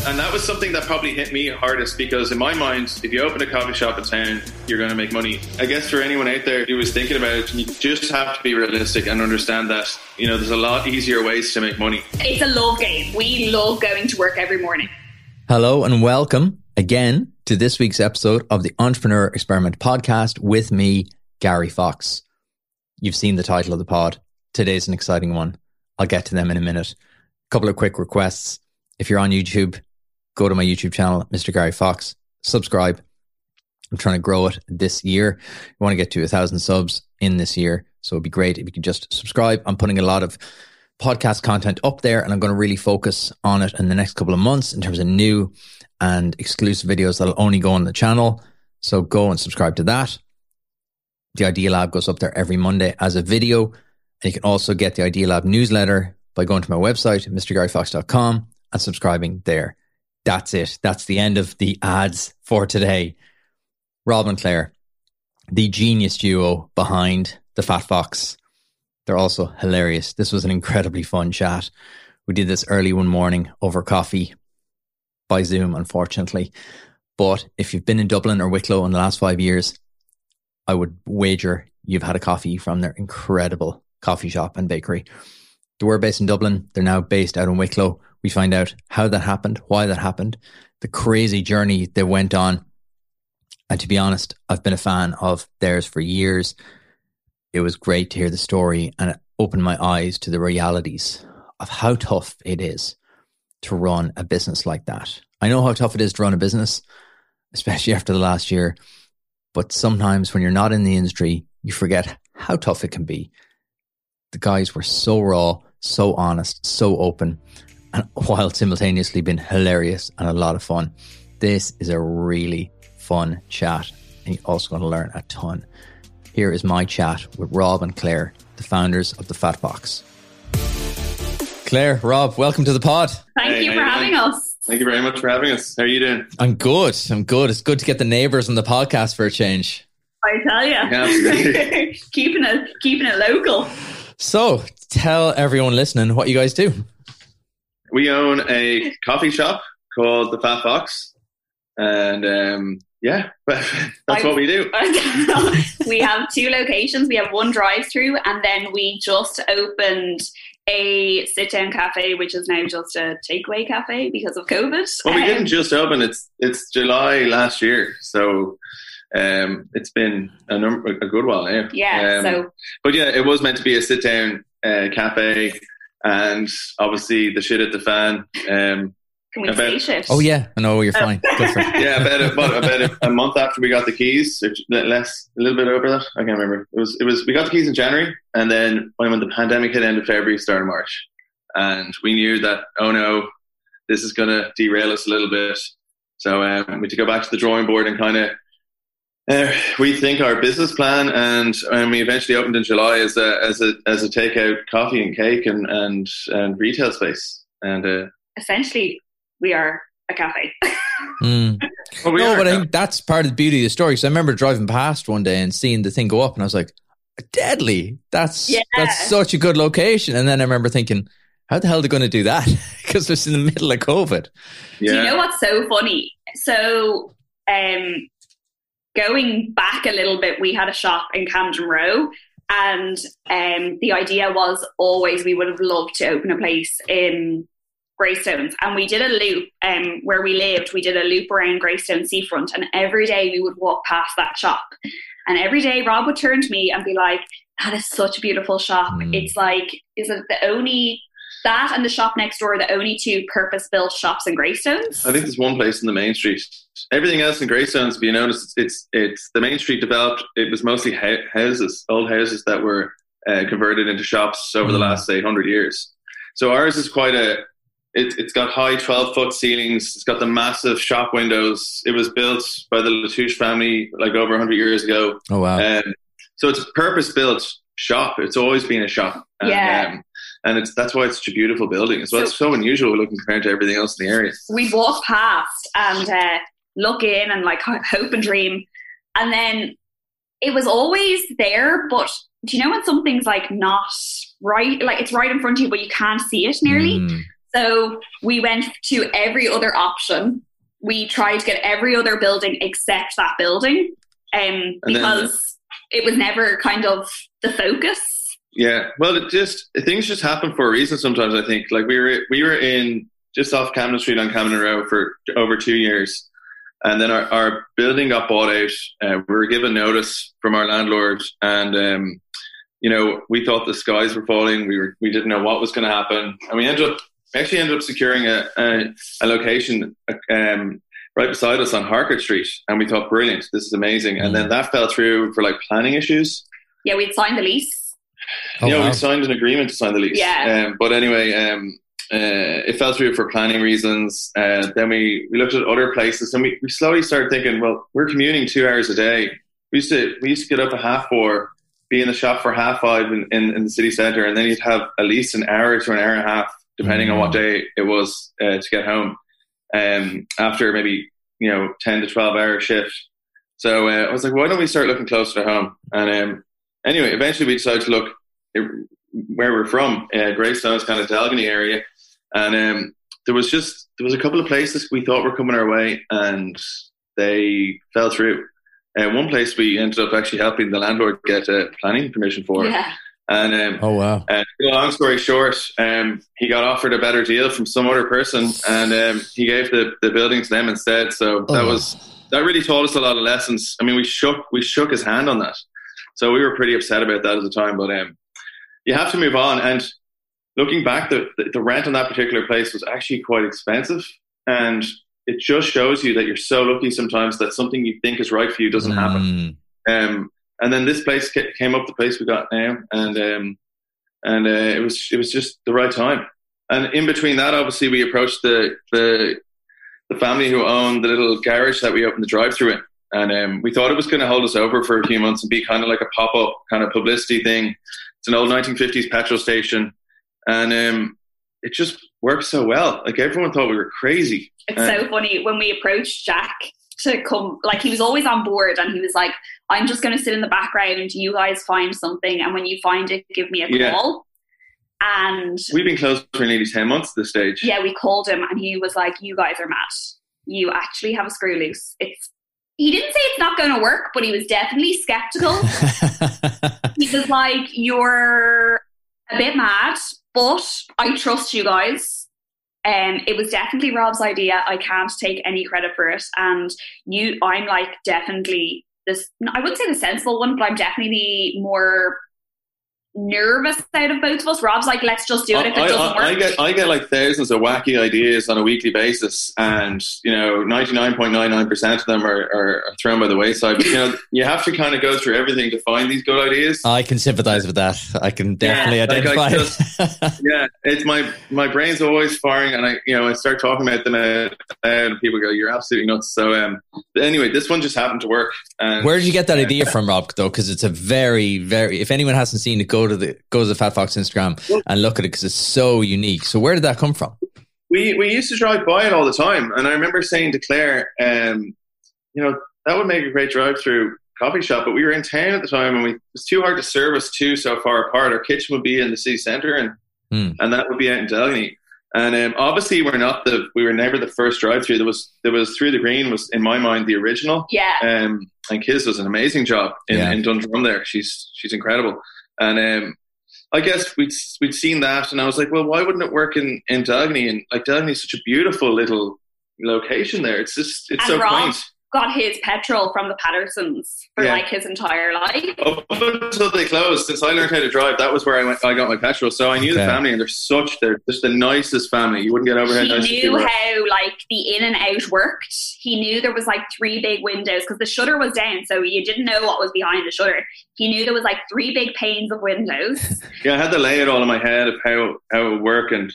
And that was something that probably hit me hardest, because in my mind, if you open a coffee shop in town, you're going to make money. I guess for anyone out there who was thinking about it, you just have to be realistic and understand that, you know, there's a lot easier ways to make money. It's a love game. We love going to work every morning. Hello and welcome again to this week's episode of the Entrepreneur Experiment podcast with me, Gary Fox. You've seen the title of the pod. Today's an exciting one. I'll get to them in a minute. A couple of quick requests. If you're on YouTube, go to my YouTube channel, Mr. Gary Fox, subscribe. I'm trying to grow it this year. I want to get to 1,000 subs in this year. So it'd be great if you could just subscribe. I'm putting a lot of podcast content up there and I'm going to really focus on it in the next couple of months in terms of new and exclusive videos that'll only go on the channel. So go and subscribe to that. The Idea Lab goes up there every Monday as a video. And you can also get the Idea Lab newsletter by going to my website, mrgaryfox.com, and subscribing there. That's it. That's the end of the ads for today. Rob and Claire, the genius duo behind the Fat Fox. They're also hilarious. This was an incredibly fun chat. We did this early one morning over coffee by Zoom, unfortunately. But if you've been in Dublin or Wicklow in the last 5 years, I would wager you've had a coffee from their incredible coffee shop and bakery. They were based in Dublin. They're now based out in Wicklow. We find out how that happened, why that happened, the crazy journey they went on. And to be honest, I've been a fan of theirs for years. It was great to hear the story, and it opened my eyes to the realities of how tough it is to run a business like that. I know how tough it is to run a business, especially after the last year. But sometimes when you're not in the industry, you forget how tough it can be. The guys were so raw, so honest, so open, and while simultaneously being hilarious and a lot of fun. This is a really fun chat, and you're also going to learn a ton. Here is my chat with Rob and Claire, the founders of the Fat Fox. Claire, Rob, welcome to the pod. Thank you for having us. Thank you very much for having us. How are you doing? I'm good. It's good to get the neighbours on the podcast for a change. I tell you. Yeah, keeping it local. So, tell everyone listening what you guys do. We own a coffee shop called the Fat Fox. And that's what we do. We have 2 locations. We have 1 drive-through, and then we just opened a sit-down cafe, which is now just a takeaway cafe because of COVID. Well, we didn't just open. It's July last year, so it's been a good while now. Yeah. But yeah, it was meant to be a sit-down cafe, and obviously the shit at the fan. Can we say shit? Oh yeah, I know, you're fine. Go for it. Yeah, about a month after we got the keys, a little bit over that. I can't remember. It was. We got the keys in January, and then when the pandemic hit, end of February, start of March, and we knew that, oh no, this is going to derail us a little bit. So we had to go back to the drawing board and kind of rethink our business plan, and we eventually opened in July as a takeout coffee and cake and retail space, and essentially. We are a cafe. Well, but I think that's part of the beauty of the story. So I remember driving past one day and seeing the thing go up, and I was like, deadly. That's such a good location. And then I remember thinking, how the hell are they going to do that? Because it's in the middle of COVID. Yeah. Do you know what's so funny? So going back a little bit, we had a shop in Camden Row, and the idea was always we would have loved to open a place in Greystones, and we did a loop where we lived. We did a loop around Greystone seafront, and every day we would walk past that shop, and every day Rob would turn to me and be like, that is such a beautiful shop. It's like, is it the only, that and the shop next door, the only 2 purpose-built shops in Greystones? I think there's one place in the main street. Everything else in Greystones, if you notice, it's the main street developed. It was mostly old houses that were converted into shops over the last, say, 100 years. So ours is quite It's got high 12-foot ceilings. It's got the massive shop windows. It was built by the Latouche family like over 100 years ago. Oh, wow. So it's a purpose-built shop. It's always been a shop. And that's why it's such a beautiful building. So it's so unusual looking compared to everything else in the area. We'd walk past and look in and like hope and dream. And then it was always there, but do you know when something's like not right? Like it's right in front of you, but you can't see it nearly? So we went to every other option. We tried to get every other building except that building, because it was never kind of the focus. Yeah, well, things just happen for a reason sometimes, I think. Like we were in just off Camden Street on Camden Row for over 2 years. And then our building got bought out. We were given notice from our landlord, and we thought the skies were falling. We didn't know what was going to happen, and we ended up securing a location right beside us on Harcourt Street, and we thought, brilliant, this is amazing. And then that fell through for like planning issues. Yeah, we'd signed the lease. We signed an agreement to sign the lease. Yeah. But anyway, it fell through for planning reasons. Then we looked at other places, and we slowly started thinking, well, we're commuting 2 hours a day. We used to get up at 4:30, be in the shop for 5:30 in the city centre, and then you'd have at least an hour to an hour and a half, depending on what day it was, to get home. After maybe 10 to 12 hour shift. So I was like, why don't we start looking closer to home? And anyway, eventually we decided to look where we're from. Greystone is kind of Dalgany area. And there was a couple of places we thought were coming our way, and they fell through. One place we ended up actually helping the landlord get planning permission for. Yeah. And oh wow! Long story short, he got offered a better deal from some other person, and he gave the building to them instead. So that really taught us a lot of lessons. I mean, we shook his hand on that, so we were pretty upset about that at the time. But you have to move on. And looking back, the rent on that particular place was actually quite expensive, and it just shows you that you're so lucky sometimes that something you think is right for you doesn't happen. And then this place came up, the place we got now, and it was just the right time. And in between that, obviously, we approached the family who owned the little garage that we opened the drive-through in, and we thought it was going to hold us over for a few months and be kind of like a pop-up kind of publicity thing. It's an old 1950s petrol station, and it just worked so well. Like, everyone thought we were crazy. It's so funny when we approached Jack to come, like, he was always on board, and he was like, I'm just going to sit in the background, you guys find something, and when you find it, give me a call. And we've been closed for nearly 10 months at this stage. Yeah, we called him, and he was like, you guys are mad. You actually have a screw loose. He didn't say it's not going to work, but he was definitely skeptical. He was like, you're a bit mad, but I trust you guys. It was definitely Rob's idea. I can't take any credit for it. And I'm like definitely this, I wouldn't say the sensible one, but I'm definitely the more nervous out of both of us. Rob's like, let's just do it if it doesn't work. I get like thousands of wacky ideas on a weekly basis, and 99.99% of them are thrown by the wayside. But you have to kind of go through everything to find these good ideas. I can sympathise with that. I can definitely identify. It's my brain's always firing, and I start talking about them and people go, "You're absolutely nuts." So anyway, this one just happened to work. And, where did you get that idea from, Rob? Though, because it's a very, very. If anyone hasn't seen it, go to the Fat Fox Instagram and look at it, because it's so unique. So where did that come from? We used to drive by it all the time, and I remember saying to Claire, that would make a great drive-through coffee shop, but we were in town at the time, and it was too hard to service two so far apart. Our kitchen would be in the city centre, and that would be out in Dalgany. And obviously, we were never the first drive-through. There was Through the Green was, in my mind, the original. Yeah. And Kiz does an amazing job in Dundrum there. She's incredible. And I guess we'd seen that, and I was like, well, why wouldn't it work in Dalgany? And like, Dalgany is such a beautiful little location there. It's so quaint. Got his petrol from the Pattersons for like his entire life. Up until they closed, since I learned how to drive, that was where I got my petrol. So I knew the family, and they're just the nicest family. You wouldn't get over how nice they were. He knew how like the in and out worked. He knew there was like 3 big windows, because the shutter was down, so you didn't know what was behind the shutter. He knew there was like 3 big panes of windows. I had to lay it all in my head of how it would work, and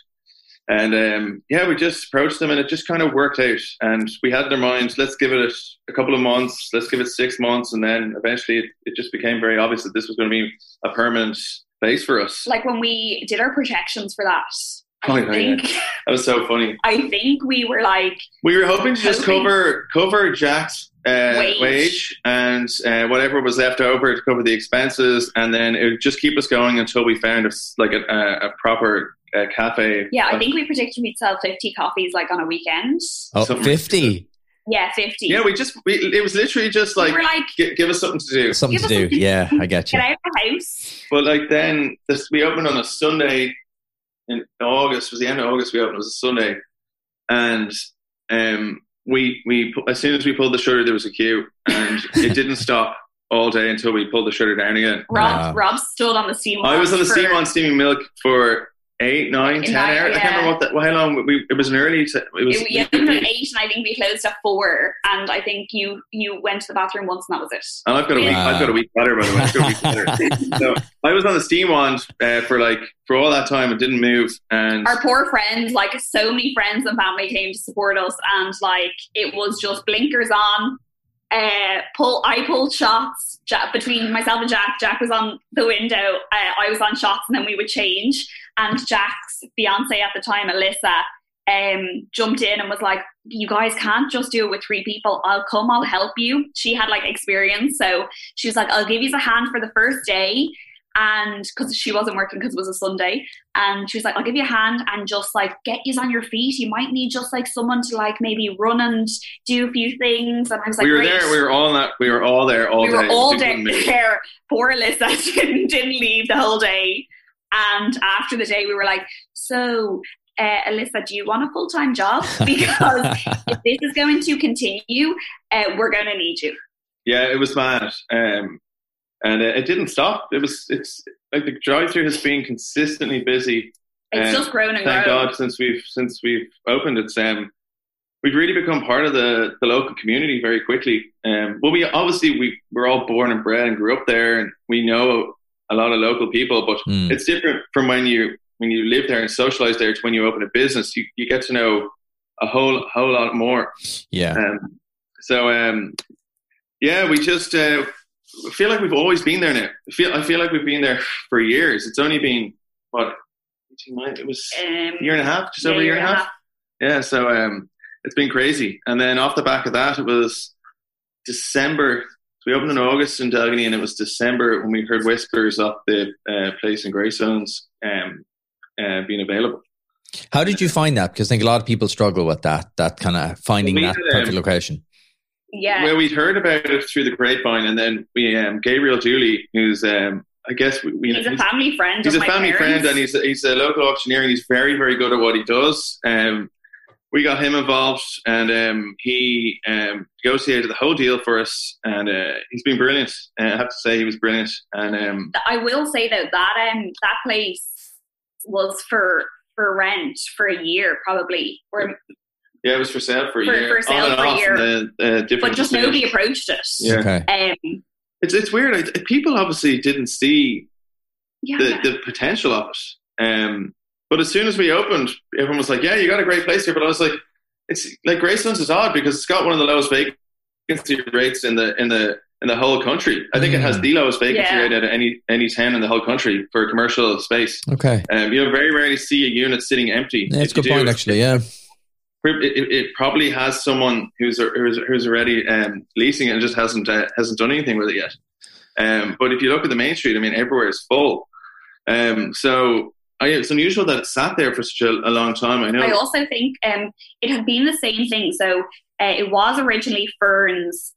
we just approached them, and it just kind of worked out. And we had in our minds, let's give it a couple of months, let's give it 6 months, and then eventually it just became very obvious that this was going to be a permanent place for us. Like when we did our projections for that, that was so funny. I think we were like, we were hoping to just cover Jack's wage and whatever was left over to cover the expenses, and then it would just keep us going until we found a proper cafe. Yeah, I think we predicted we'd sell 50 coffees like on a weekend. Oh, 50? Yeah, 50. Yeah, it was literally just like, we were like, give us something to do. Something to do. Yeah, I get you. Get out of the house. But like then, we opened on a Sunday in August. It was the end of August we opened. It was a Sunday. And we as soon as we pulled the shutter, there was a queue. And it didn't stop all day until we pulled the shutter down again. Rob stood on the steam wand. I was on the steam wand steaming milk for 8, 9, 10 hours. Yeah. I can't remember how long. It was an early. It opened at 8, and I think we closed at 4. And I think you went to the bathroom once, and that was it. And I've got a week better, by the way. I've got a week better. So I was on the steam wand for all that time and didn't move. And our poor friends, like so many friends and family, came to support us, and like it was just blinkers on. I pulled shots between myself and Jack. Jack was on the window. I was on shots, and then we would change. And Jack's fiance at the time, Alyssa, jumped in and was like, "You guys can't just do it with 3 people. I'll help you." She had like experience, so she was like, "I'll give you a hand for the first day." And because she wasn't working because it was a Sunday, and she was like, "I'll give you a hand and just like get you on your feet. You might need just like someone to like maybe run and do a few things." And I was like, we were Great. there. We were all there all day. We were all there. Poor Alyssa didn't leave the whole day. And after the day, we were like, "So, Alyssa, do you want a full-time job? Because if this is going to continue, we're going to need you." Yeah, it was mad. And it didn't stop. It's like the drive-through has been consistently busy. It's just grown and grown. Thank God, since we've opened, it's we've really become part of the local community very quickly. Well, we're all born and bred and grew up there, and we know a lot of local people. But it's different from when you live there and socialize there to when you open a business. You get to know a whole lot more. Yeah. We just. I feel like we've always been there now. I feel like we've been there for years. It's only been, it was a year and a half, just over a year and a half. Yeah, so it's been crazy. And then off the back of that, it was December. We opened in August in Delgany, and it was December when we heard whispers of the place in Greystones being available. How did you find that? Because I think a lot of people struggle with that kind of finding that perfect location. Yeah. Well, we'd heard about it through the grapevine, and then we Gabriel Dooley, who's I guess he's a family friend. He's a family friend, and he's a local auctioneer, and he's very, very good at what he does. We got him involved, and he negotiated the whole deal for us, and he's been brilliant. I have to say, he was brilliant. And I will say though that place was for rent for a year, probably. Yeah, it was for sale for a year. For sale for a year. But just nobody approached it. Yeah. Okay. It's weird. People obviously didn't see the potential of it. But as soon as we opened, everyone was like, "Yeah, you got a great place here." But I was like, "It's like Greystones is odd because it's got one of the lowest vacancy rates in the whole country. I think it has the lowest vacancy rate out of any town in the whole country for a commercial space. Okay. You very rarely see a unit sitting empty. Yeah, it's a good point, actually. Yeah. It probably has someone who's already leasing it and just hasn't done anything with it yet. But if you look at the main street, I mean, everywhere is full. So it's unusual that it sat there for such a long time. I know. I also think it had been the same thing. So it was originally Fern's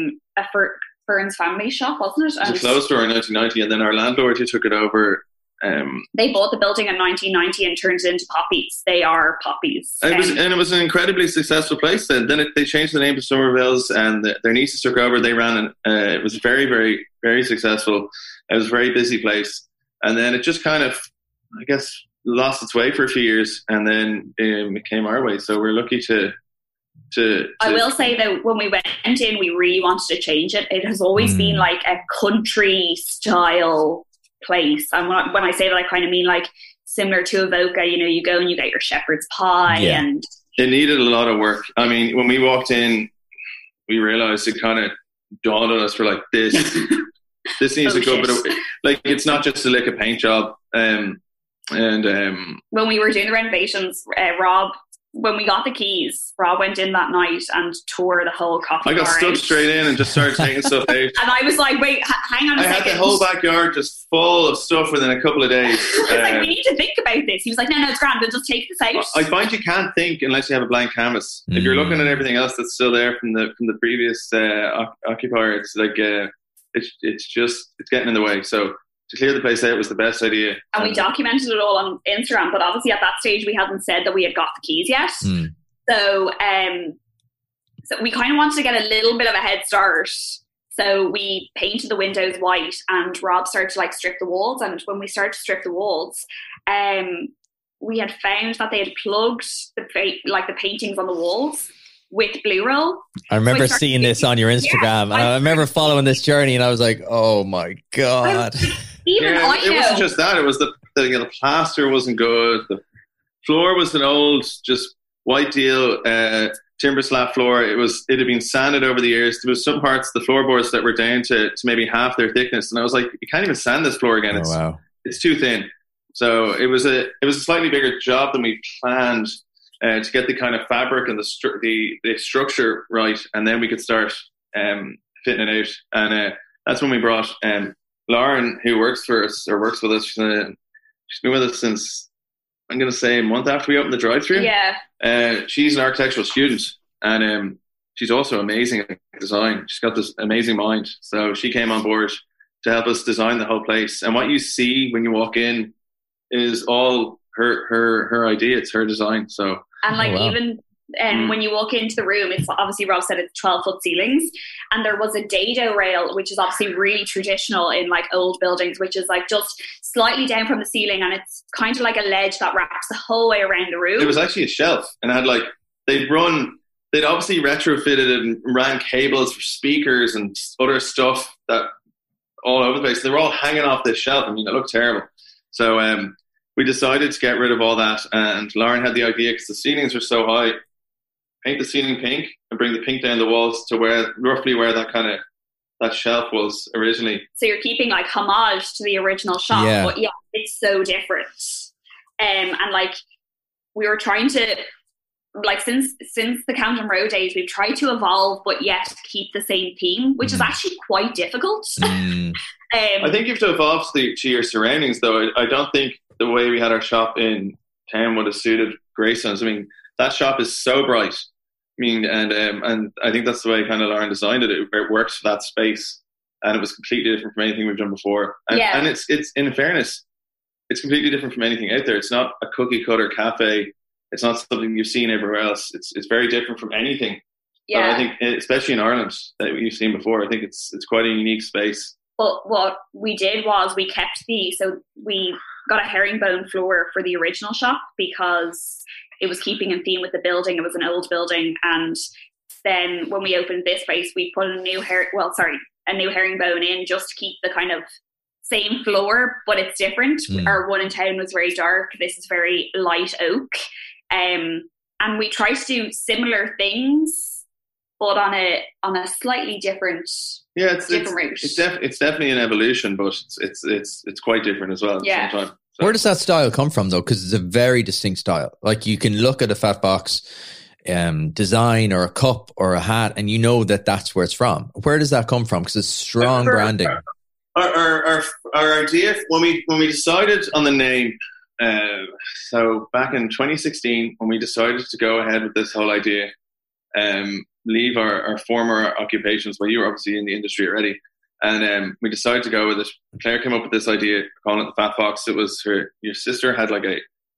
Fern's family shop, wasn't it? It was a closed store in 1990, and then our landlord who took it over. They bought the building in 1990 and turned it into Poppies. They are Poppies. It was an incredibly successful place. Then they changed the name to Somerville's, and their nieces took over. They ran, and it was very, very, very successful. It was a very busy place. And then it just kind of, I guess, lost its way for a few years, and then it came our way. So we're lucky to I will say that when we went in, we really wanted to change it. It has always been like a country style place. And when I say that, I kind of mean like similar to Avoca. You know, you go and you get your shepherd's pie, and it needed a lot of work. I mean, when we walked in, we realized it kind of dawned on us for like this needs to go, but like it's not just a lick of paint job. And when we were doing the renovations, Rob when we got the keys, Rob went in that night and tore the whole coffee bar I got stuck out. straight in and just started taking stuff out. And I was like, wait, hang on a I second. had the whole backyard just full of stuff within a couple of days. I was like, we need to think about this. He was like, no, it's grand. We'll just take this out. I find you can't think unless you have a blank canvas. If you're looking at everything else that's still there from the previous occupier, it's like it's getting in the way. So to clear the place out was the best idea. And we documented it all on Instagram, but obviously at that stage we hadn't said that we had got the keys yet. So we kind of wanted to get a little bit of a head start. So we painted the windows white, and Rob started to like strip the walls. And when we started to strip the walls, we had found that they had plugged the paintings on the walls with Blue Roll. I remember seeing this on your Instagram, and I remember following this journey, and I was like, "Oh my god!" It wasn't just that; it was the plaster wasn't good. The floor was an old, just white deal timber slab floor. It had been sanded over the years. There was some parts of the floorboards that were down to maybe half their thickness, and I was like, "You can't even sand this floor again. It's too thin." So it was a slightly bigger job than we planned. To get the kind of fabric and the structure right, and then we could start fitting it out. And that's when we brought Lauren, who works with us. She's been with us since, I'm going to say, a month after we opened the drive-thru. Yeah. She's an architectural student, and she's also amazing at design. She's got this amazing mind. So she came on board to help us design the whole place. And what you see when you walk in is all her idea. It's her design. So. And even when you walk into the room, it's obviously, Rob said it's 12-foot ceilings, and there was a dado rail, which is obviously really traditional in like old buildings, which is like just slightly down from the ceiling, and it's kind of like a ledge that wraps the whole way around the room. It was actually a shelf, and it had like they'd obviously retrofitted and ran cables for speakers and other stuff that all over the place. They were all hanging off this shelf. I mean, it looked terrible. So we decided to get rid of all that, and Lauren had the idea, because the ceilings were so high, paint the ceiling pink and bring the pink down the walls to roughly where that shelf was originally. So you're keeping like homage to the original shop, but yeah, it's so different. And like we were trying to, like since the Camden Row days, we've tried to evolve but yet keep the same theme, which is actually quite difficult. I think you have to evolve to your surroundings, though. I don't think the way we had our shop in town would have suited Greystones. I mean, that shop is so bright. I mean, and I think that's the way kind of Lauren designed it. It works for that space, and it was completely different from anything we've done before. And it's in fairness, it's completely different from anything out there. It's not a cookie cutter cafe. It's not something you've seen everywhere else. It's very different from anything. Yeah. But I think, especially in Ireland, that you've seen before, I think it's quite a unique space. But what we did was we got a herringbone floor for the original shop because it was keeping in theme with the building. It was an old building, and then when we opened this place, we put a new herringbone in just to keep the kind of same floor, but it's different. Our one in town was very dark. This is very light oak, and we try to do similar things, but on a slightly different. Yeah, different route. It's definitely an evolution, but it's quite different as well at the same time. So. Where does that style come from, though? Because it's a very distinct style. Like, you can look at a Fat Box design or a cup or a hat, and you know that that's where it's from. Where does that come from? Because it's strong branding. Our idea when we decided on the name. So back in 2016, when we decided to go ahead with this whole idea, leave our former occupations. Well, you were obviously in the industry already, and we decided to go with it. Claire came up with this idea, calling it the Fat Fox. It was your sister had like a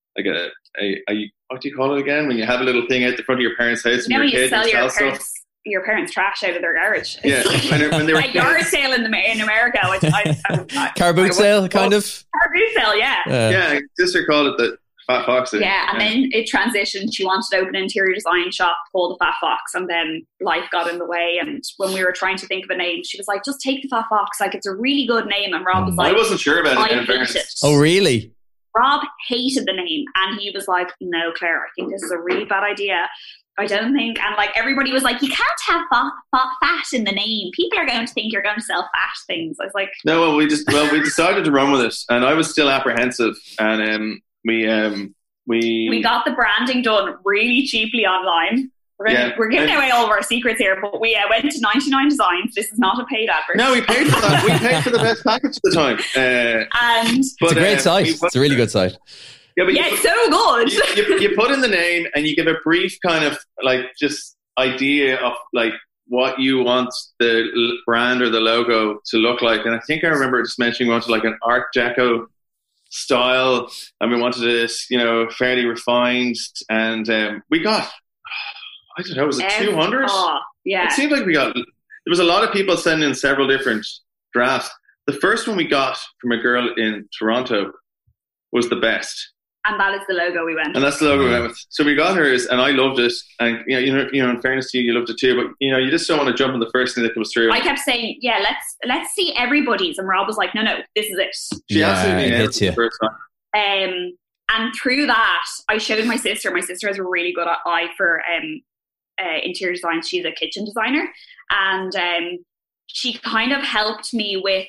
what do you call it again? When you have a little thing out the front of your parents' house and your kid sell and stuff. Your parents' trash out of their garage. Yeah, when they were like yard sale in America. Car boot sale, kind of. Car boot sale, yeah. Yeah, sister called it the Fat Fox. Yeah, and then it transitioned. She wanted to open an interior design shop called the Fat Fox, and then life got in the way. And when we were trying to think of a name, she was like, "Just take the Fat Fox. Like, it's a really good name." And Rob was like, "I wasn't sure about it." I hate it. Oh, really? Rob hated the name, and he was like, "No, Claire, I think this is a really bad idea. I don't think," and like everybody was like, "You can't have fat in the name. People are going to think you're going to sell fat things." I was like, "No, well, we decided to run with it," and I was still apprehensive, and we we got the branding done really cheaply online. We're giving away all of our secrets here, but we went to 99 Designs. This is not a paid advert. No, we paid for that. We paid for the best package at the time. It's a great site. It's a really good site. Yeah, it's so good. You put in the name and you give a brief kind of like just idea of like what you want the brand or the logo to look like. And I think I remember just mentioning we wanted like an Art Deco style, and we wanted this, fairly refined. And we got, I don't know, was it 200? Yeah. It seemed like there was a lot of people sending in several different drafts. The first one we got from a girl in Toronto was the best. And that is the logo we went with. And that's the logo we went with. So we got hers, and I loved it. And in fairness to you, you loved it too. But you just don't want to jump on the first thing that comes through. I kept saying, "Yeah, let's see everybody's," and Rob was like, "No, this is it." She absolutely hits you. First time. And through that, I showed my sister. My sister has a really good eye for interior design. She's a kitchen designer, and she kind of helped me with,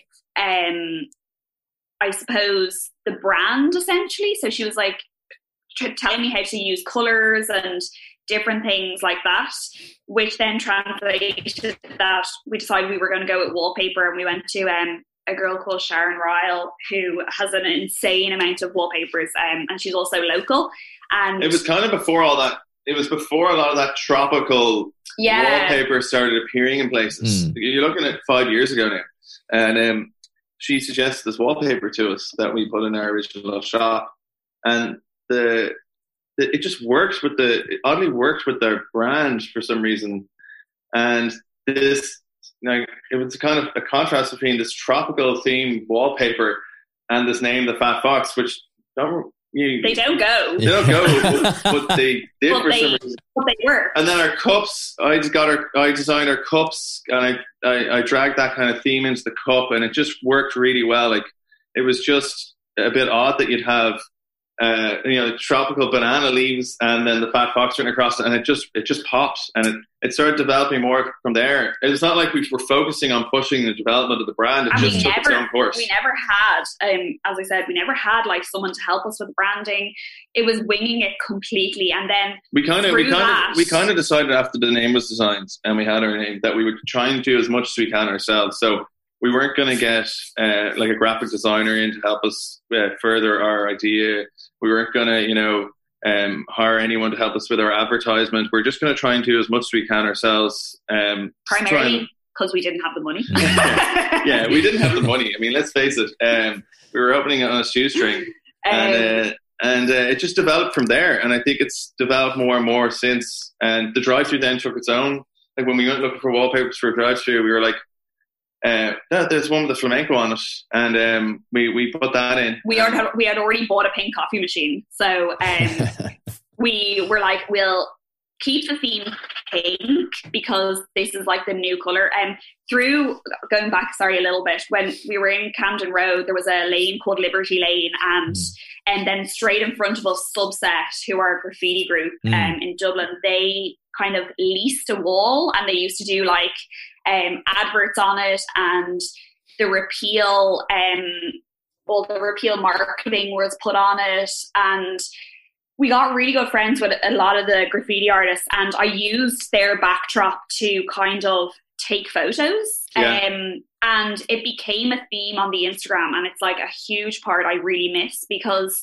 I suppose, the brand essentially. So she was like telling me how to use colors and different things like that, which then translated that we decided we were going to go with wallpaper, and we went to a girl called Sharon Ryle who has an insane amount of wallpapers, and she's also local. And it was kind of before all that. It was before a lot of that tropical wallpaper started appearing in places. You're looking at 5 years ago now, and she suggested this wallpaper to us that we put in our original shop, and it just works with it oddly worked with their brand for some reason. And this, it was kind of a contrast between this tropical themed wallpaper and this name, the Fat Fox, which they don't go. They don't go, but they did for some reason. But they work. And then our cups, I designed our cups, and I dragged that kind of theme into the cup, and it just worked really well. Like, it was just a bit odd that you'd have, tropical banana leaves and then the Fat Fox written across it, and it just popped, and it started developing more from there. It was not like we were focusing on pushing the development of the brand. It just took its own course. We never had, as I said, we never had like someone to help us with branding. It was winging it completely, and then we kind of decided after the name was designed and we had our name that we would try and do as much as we can ourselves. So we weren't going to get like a graphic designer in to help us further our idea. We weren't going to, hire anyone to help us with our advertisement. We're just going to try and do as much as we can ourselves. Primarily because we didn't have the money. Yeah, we didn't have the money. I mean, let's face it. We were opening it on a shoestring, and it just developed from there. And I think it's developed more and more since. And the drive-thru then took its own. Like, when we went looking for wallpapers for a drive-thru, we were like, there's one with the flamenco on it, and we put that in. We had already bought a pink coffee machine, so we were like, we'll keep the theme pink because this is like the new color. Through going back, a little bit, when we were in Camden Road, there was a lane called Liberty Lane, and then straight in front of us, Subset, who are a graffiti group in Dublin, they kind of leased a wall, and they used to do like adverts on it, and the repeal marketing was put on it, and we got really good friends with a lot of the graffiti artists, and I used their backdrop to kind of take photos. And it became a theme on the Instagram, and it's like a huge part I really miss because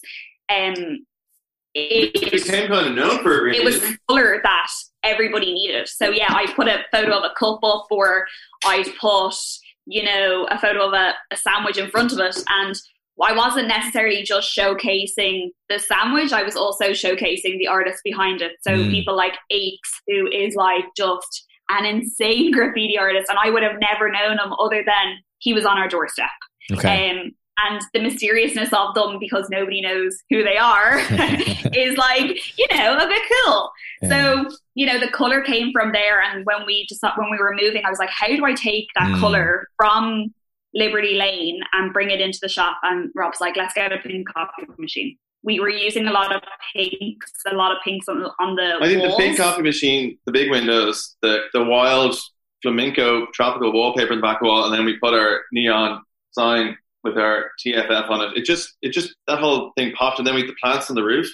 it became kind of known for it, really. It was the colour that everybody needed. So yeah, I put a photo of a cup up, or I'd put, a photo of a sandwich in front of it, and I wasn't necessarily just showcasing the sandwich, I was also showcasing the artist behind it. So people like Aches, who is like just an insane graffiti artist, and I would have never known him other than he was on our doorstep. Okay. And the mysteriousness of them, because nobody knows who they are, is like, a bit cool. Yeah. So, the colour came from there. And when we were moving, I was like, how do I take that colour from Liberty Lane and bring it into the shop? And Rob's like, let's get a pink coffee machine. We were using a lot of pinks on the I think walls. The pink coffee machine, the big windows, the wild flamenco tropical wallpaper in the back wall, and then we put our neon sign with our TFF on it. It just that whole thing popped, and then we had the plants on the roof.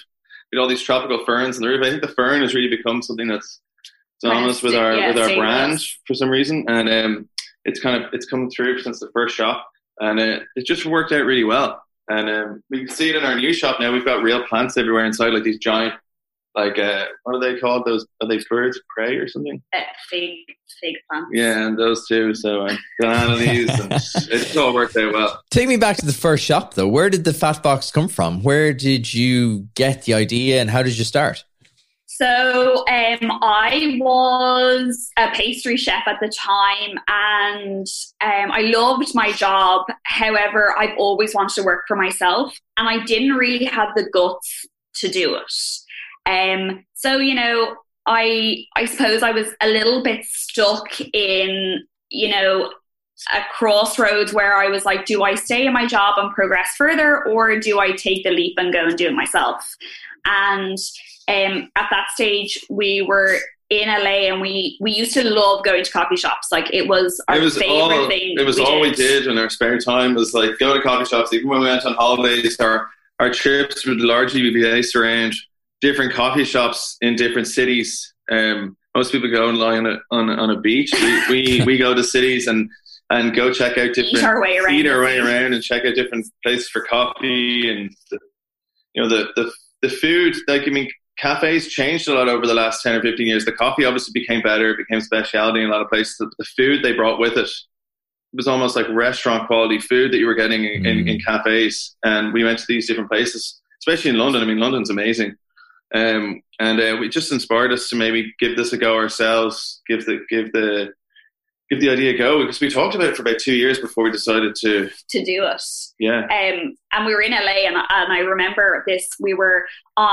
with all these tropical ferns on the roof. I think the fern has really become something that's synonymous with our brand for some reason, and it's come through since the first shop, and it just worked out really well. And we can see it in our new shop now. We've got real plants everywhere inside, like these giant, like what are they called? Those, are they birds of prey or something? Fig plants. Yeah, and those too. So bananies, and it's all worked out well. Take me back to the first shop, though. Where did the Fat Box come from? Where did you get the idea, and how did you start? So I was a pastry chef at the time, and I loved my job. However, I've always wanted to work for myself, and I didn't really have the guts to do it. So, you know, I suppose I was a little bit stuck in, you know, a crossroads where I was like, do I stay in my job and progress further, or do I take the leap and go and do it myself? And at that stage, we were in LA, and we used to love going to coffee shops. Like, it was our favorite thing. It was all we did in our spare time, was like go to coffee shops. Even when we went on holidays, our trips would largely be based around different coffee shops in different cities. Most people go and lie on a beach. We go to cities and go check out different, eat our way around and check out different places for coffee. And the food, like, I mean, cafes changed a lot over the last 10 or 15 years. The coffee obviously became better, it became specialty in a lot of places. The food they brought with it was almost like restaurant quality food that you were getting in cafes. And we went to these different places, especially in London. I mean, London's amazing. And it just inspired us to maybe give this a go ourselves, give the idea a go, because we talked about it for about 2 years before we decided to do it. Yeah. And we were in LA, and I remember this. We were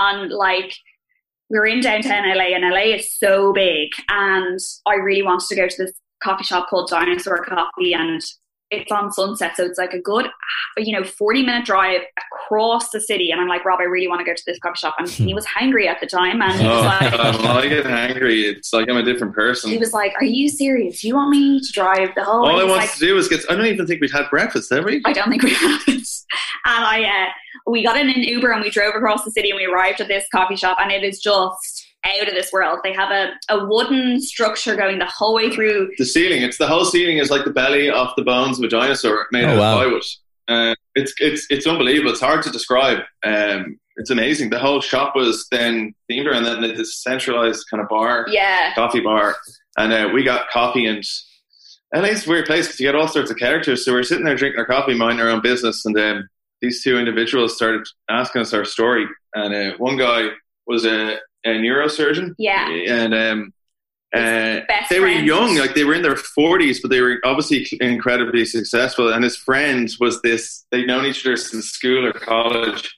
in downtown LA, and LA is so big, and I really wanted to go to this coffee shop called Dinosaur Coffee, and it's on Sunset, so it's like a good 40-minute drive across the city. And I'm like, Rob, I really want to go to this coffee shop. And he was hungry at the time, and he was like, when I get hungry, it's like I'm a different person. He was like, are you serious? You want me to drive the whole way? All I wanted to do was I don't even think we'd had breakfast, have we? I don't think we haven't. And we got in an Uber, and we drove across the city, and we arrived at this coffee shop, and it is just out of this world. They have a wooden structure going the whole way through the ceiling. The whole ceiling is like the belly off the bones of a dinosaur made out of plywood. It's unbelievable. It's hard to describe. It's amazing. The whole shop was then themed around that, and this centralized kind of bar, coffee bar. And we got coffee, and LA's a weird place because you get all sorts of characters. So we're sitting there drinking our coffee, minding our own business, and then these two individuals started asking us our story. And one guy was a neurosurgeon. Yeah. And they were young, like they were in their 40s, but they were obviously incredibly successful. And his friend was they'd known each other since school or college,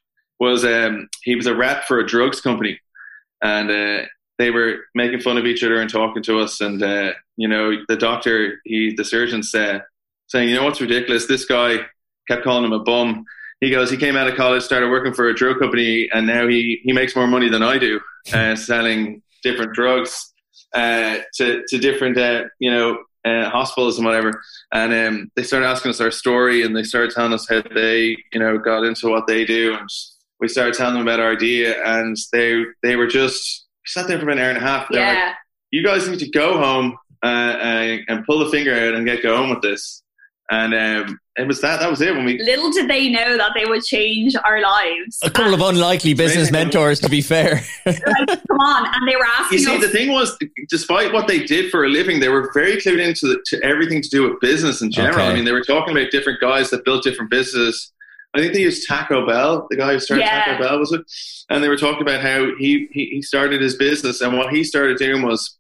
he was a rep for a drugs company. And they were making fun of each other and talking to us. And, the doctor, the surgeon saying, you know what's ridiculous? This guy kept calling him a bum. He goes, he came out of college, started working for a drug company, and now he makes more money than I do, selling different drugs to different hospitals and whatever. And they started asking us our story, and they started telling us how they got into what they do, and we started telling them about our idea, and they were just sat there for about an hour and a half. They were like, you guys need to go home and pull the finger out and get going with this. And it was that was it. Little did they know that they would change our lives. A couple of unlikely business mentors, to be fair. Like, come on. And they were asking us. The thing was, despite what they did for a living, they were very clued into to everything to do with business in general. Okay. I mean, they were talking about different guys that built different businesses. I think they used Taco Bell, the guy who started Taco Bell, was it? And they were talking about how he started his business, and what he started doing was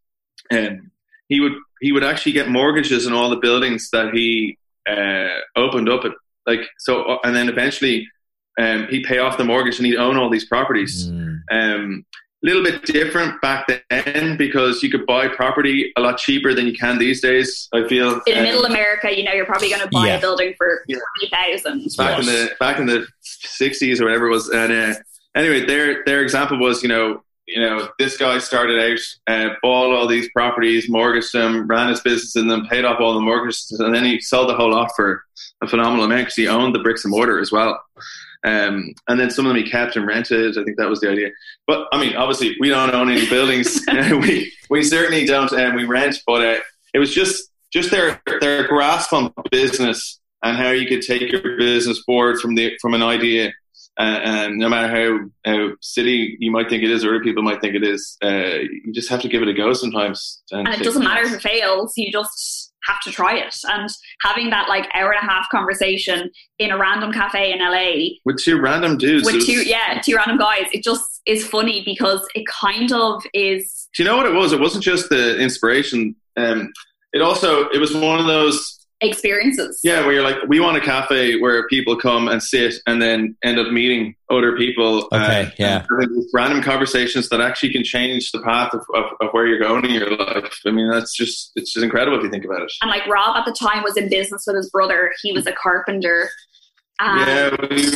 he would actually get mortgages in all the buildings that he opened up and then eventually he'd pay off the mortgage and he'd own all these properties. A little bit different back then because you could buy property a lot cheaper than you can these days, I feel. In middle America, you're probably going to buy a building for $3,000. Back in the 60s or whatever it was. And anyway, their example was, this guy started out, bought all these properties, mortgaged them, ran his business in them, paid off all the mortgages, and then he sold the whole lot for a phenomenal amount because he owned the bricks and mortar as well. And then some of them he kept and rented. I think that was the idea. But I mean, obviously, we don't own any buildings. we certainly don't, and we rent. But it was just their grasp on business and how you could take your business forward from an idea. And no matter how silly you might think it is, or other people might think it is, you just have to give it a go sometimes. And it doesn't matter if it fails. You just have to try it. And having that like hour and a half conversation in a random cafe in LA with two random dudes, with two random guys, it just is funny because it kind of is. Do you know what it was? It wasn't just the inspiration. It was one of those experiences. Yeah, where you're like, we want a cafe where people come and sit and then end up meeting other people. Okay, yeah. And random conversations that actually can change the path of where you're going in your life. I mean, it's just incredible if you think about it. And like Rob at the time was in business with his brother. He was a carpenter. Yeah,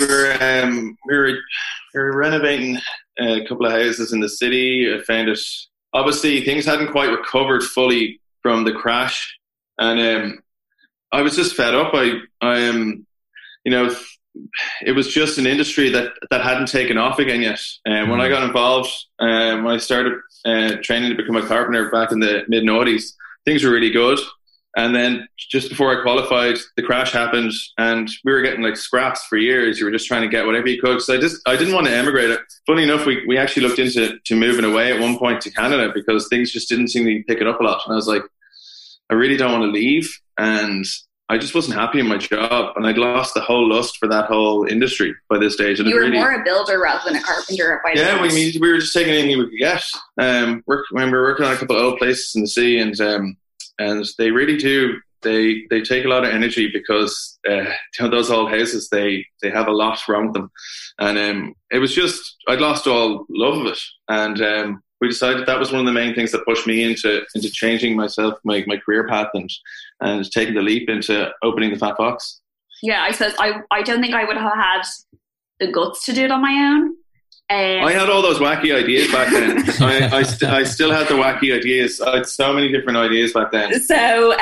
we were renovating a couple of houses in the city. I found it, obviously things hadn't quite recovered fully from the crash. And I was just fed up. It was just an industry that hadn't taken off again yet. And when I got involved, when I started training to become a carpenter back in the mid-noughties, things were really good. And then just before I qualified, the crash happened, and we were getting like scraps for years. You were just trying to get whatever you could. So I didn't want to emigrate. Funny enough, we actually looked into moving away at one point to Canada because things just didn't seem to be picking up a lot. And I was like, I really don't want to leave. And I just wasn't happy in my job, and I'd lost the whole lust for that whole industry by this stage. And you were more a builder rather than a carpenter. We were just taking anything we could get. We were working on a couple of old places in the city, and they really do. They take a lot of energy because those old houses, they have a lot wrong with them. And it was just, I'd lost all love of it. And we decided that was one of the main things that pushed me into changing myself, my career path, and taking the leap into opening the Fat Fox. Yeah, I suppose I don't think I would have had the guts to do it on my own. I had all those wacky ideas back then. I still had the wacky ideas. I had so many different ideas back then. So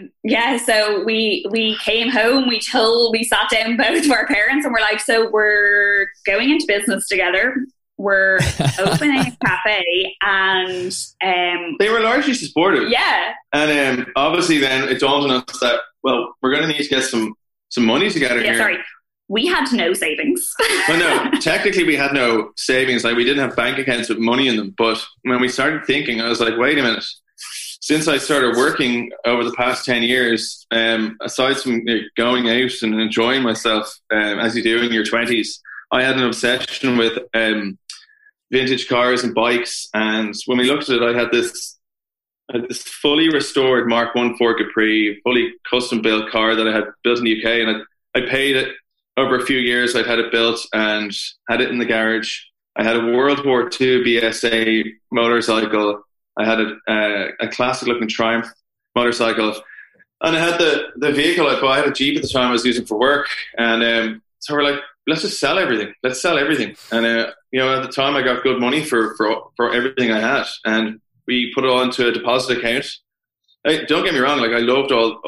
so we came home. We sat down both of our parents, and we're like, so we're going into business together. We're opening a cafe, and they were largely supportive. Yeah, and obviously then it dawned on us that, well, we're going to need to get some money together here. Sorry. We had no savings. Well, no, technically we had no savings. Like, we didn't have bank accounts with money in them. But when we started thinking, I was like, wait a minute. Since I started working over the past 10 years, aside from going out and enjoying myself, as you do in your 20s, I had an obsession with vintage cars and bikes. And when we looked at it, I had this fully restored Mark I Ford Capri, fully custom built car that I had built in the UK. And I paid it. Over a few years, I'd had it built and had it in the garage. I had a World War II BSA motorcycle. I had a classic-looking Triumph motorcycle. And I had the vehicle I had a Jeep at the time I was using for work. And so we're like, let's just sell everything. Let's sell everything. And, at the time, I got good money for everything I had. And we put it all into a deposit account. Don't get me wrong, like, I loved